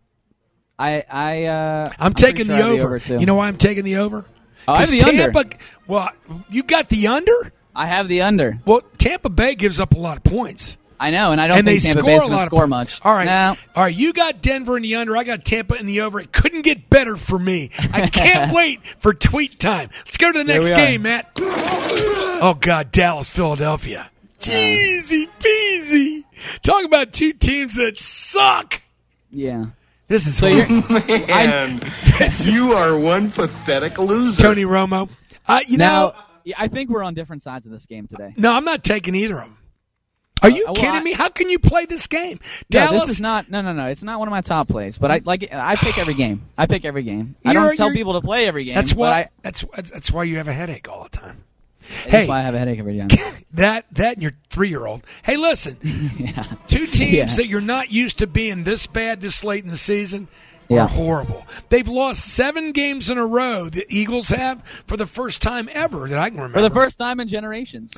I'm taking the over.
Too.
You know why I'm taking the over?
Oh, I have the under.
Well, you got the under?
I have the under.
Well, Tampa Bay gives up a lot of points.
I know, and I don't think Tampa Bay's going to score much.
All right.
No.
All right, you got Denver in the under. I got Tampa in the over. It couldn't get better for me. I can't wait for tweet time. Let's go to the next game, Matt. Oh, God, Dallas, Philadelphia. Jeezy peasy. Talk about 2 teams that suck.
Yeah.
This is
man. You are one pathetic loser.
Tony Romo. I
think we're on different sides of this game today.
No, I'm not taking either of them. Are you kidding me? How can you play this game? Dallas?
This is not. No. It's not one of my top plays. But I pick every game. I don't tell people to play every game.
That's why. That's why you have a headache all the time.
That's why I have a headache every time.
That and your 3-year-old. Hey, listen. 2 teams that you're not used to being this bad this late in the season are horrible. They've lost 7 games in a row, the Eagles have, for the first time ever that I can remember.
For the first time in generations.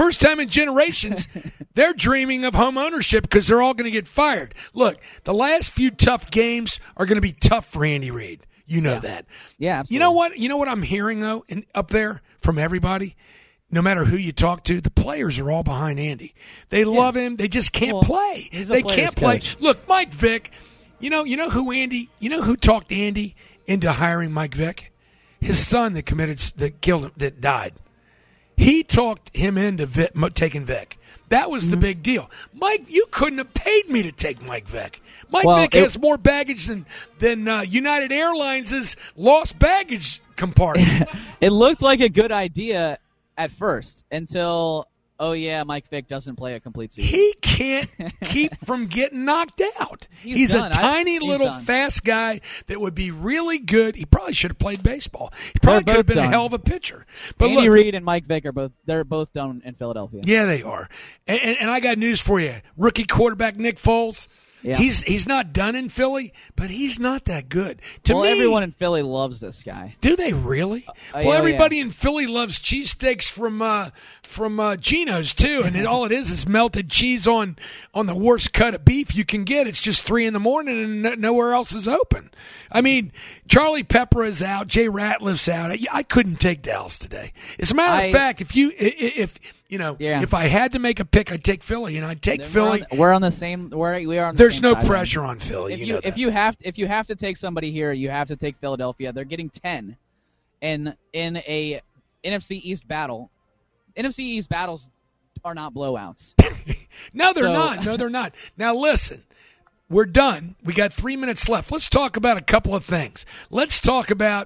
They're dreaming of home ownership because they're all going to get fired. Look, the last few tough games are going to be tough for Andy Reid. You know that.
Yeah, absolutely.
You know what I'm hearing, though, up there from everybody? No matter who you talk to, the players are all behind Andy. They love him. They just can't play.
They can't
play.
Coach.
Look, Mike Vick, you know who talked Andy into hiring Mike Vick? His son that died. He talked him into taking Vick. That was the big deal. Mike, you couldn't have paid me to take Mike Vick. Vick has more baggage than United Airlines' lost baggage compartment.
It looked like a good idea at first until, Mike Vick doesn't play a complete season.
He can't keep from getting knocked out. He's a tiny little fast guy that would be really good. He probably should have played baseball. He probably could have been a hell of a pitcher. But
Andy Reid and Mike Vick they're both done in Philadelphia.
Yeah, they are. And I got news for you. Rookie quarterback Nick Foles,
Yeah.
He's not done in Philly, but he's not that good. To me,
everyone in Philly loves this guy.
Do they really? Everybody in Philly loves cheesesteaks from Geno's too, and all it is melted cheese on the worst cut of beef you can get. It's just 3 a.m. and nowhere else is open. I mean, Charlie Pepper is out, Jay Ratliff's out. I couldn't take Dallas today. As a matter of fact, if I had to make a pick, I'd take Philly, and I'd take Philly.
We're on the same. We are. On the
There's
same
no
side
pressure on Philly.
If you have to take somebody here, you have to take Philadelphia. They're getting 10, in a NFC East battle. NFC East battles are not blowouts.
No, they're not. No, they're not. Now listen, we're done. We got 3 minutes left. Let's talk about a couple of things. Let's talk about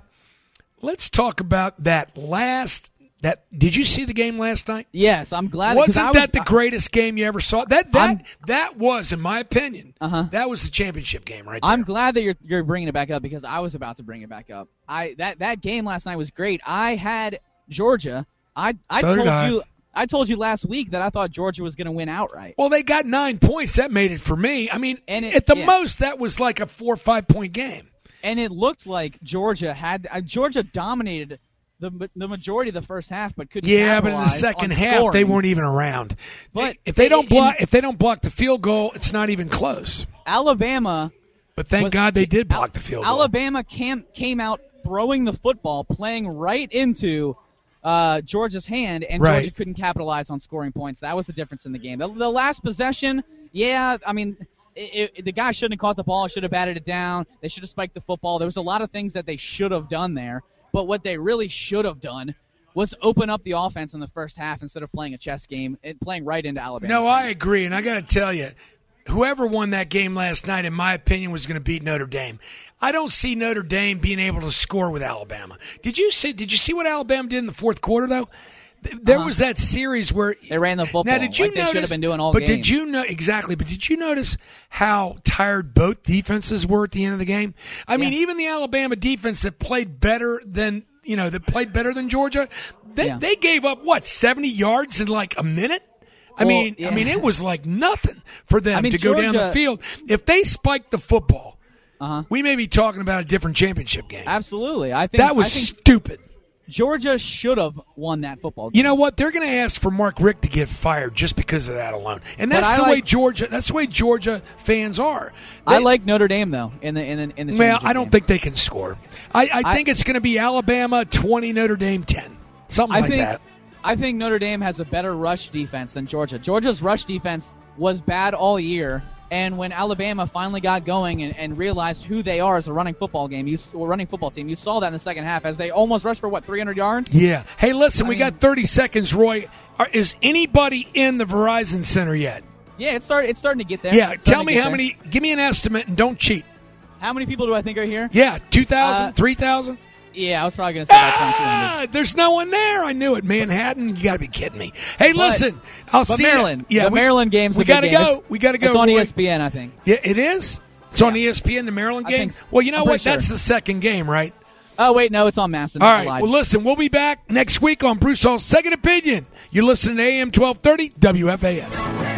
that last. Did you see the game last night?
Yes, I'm glad.
Wasn't that the greatest game you ever saw? That was, in my opinion, that was the championship game right there.
I'm glad that you're bringing it back up because I was about to bring it back up. That game last night was great. I had Georgia. I told you last week that I thought Georgia was going to win outright.
Well, they got 9 points. That made it for me. I mean, at the most, that was like a 4 or 5 point game.
And it looked like Georgia dominated the majority of the first half, but couldn't.
Yeah, but in the second half, they weren't even around. But if they don't block the field goal, it's not even close.
Alabama.
But thank God they did block the field goal.
Alabama came out throwing the football, playing right into Georgia's hand, and Georgia couldn't capitalize on scoring points. That was the difference in the game. The last possession, I mean, the guy shouldn't have caught the ball, should have batted it down. They should have spiked the football. There was a lot of things that they should have done there. But what they really should have done was open up the offense in the first half instead of playing a chess game and playing right into Alabama.
No, I agree, and I got to tell you, whoever won that game last night, in my opinion, was going to beat Notre Dame. I don't see Notre Dame being able to score with Alabama. Did you see what Alabama did in the fourth quarter, though? There was that series where
they ran the football.
Now, did you notice,
they should have been doing all game.
Did you know exactly? But did you notice how tired both defenses were at the end of the game? I mean, even the Alabama defense that played better than Georgia, they gave up 70 yards in like a minute. I mean, it was like nothing for them to go down the field. If they spiked the football, we may be talking about a different championship game.
Absolutely, I think
that was stupid.
Georgia should have won that football game.
You know what? They're going to ask for Mark Richt to get fired just because of that alone, and that's the way Georgia fans are.
I like Notre Dame though in the
well, I don't think they can score. I think it's going to be Alabama 20, Notre Dame 10, something like that.
I think Notre Dame has a better rush defense than Georgia. Georgia's rush defense was bad all year. And when Alabama finally got going and realized who they are as a running football team, you saw that in the second half as they almost rushed for 300 yards?
Yeah. Hey, listen, we got 30 seconds, Roy. Is anybody in the Verizon Center yet?
Yeah, it's starting to get there.
Yeah, tell me how many. Give me an estimate and don't cheat.
How many people do I think are here?
Yeah, 2,000, 3,000?
Yeah, I was probably going to say about 2,200.
There's no one there. I knew it. Manhattan, you got to be kidding me. Hey, listen, I'll see
Maryland.
you. Yeah,
Maryland game's
we got to go. We got to go.
It's on ESPN, I think.
Yeah, it is? It's on ESPN, the Maryland game? Well, you know what? That's the second game, right?
Oh, wait, no, it's on Masson.
All right, well, listen, we'll be back next week on Bruce Hall's Second Opinion. You're listening to AM 1230 WFAS.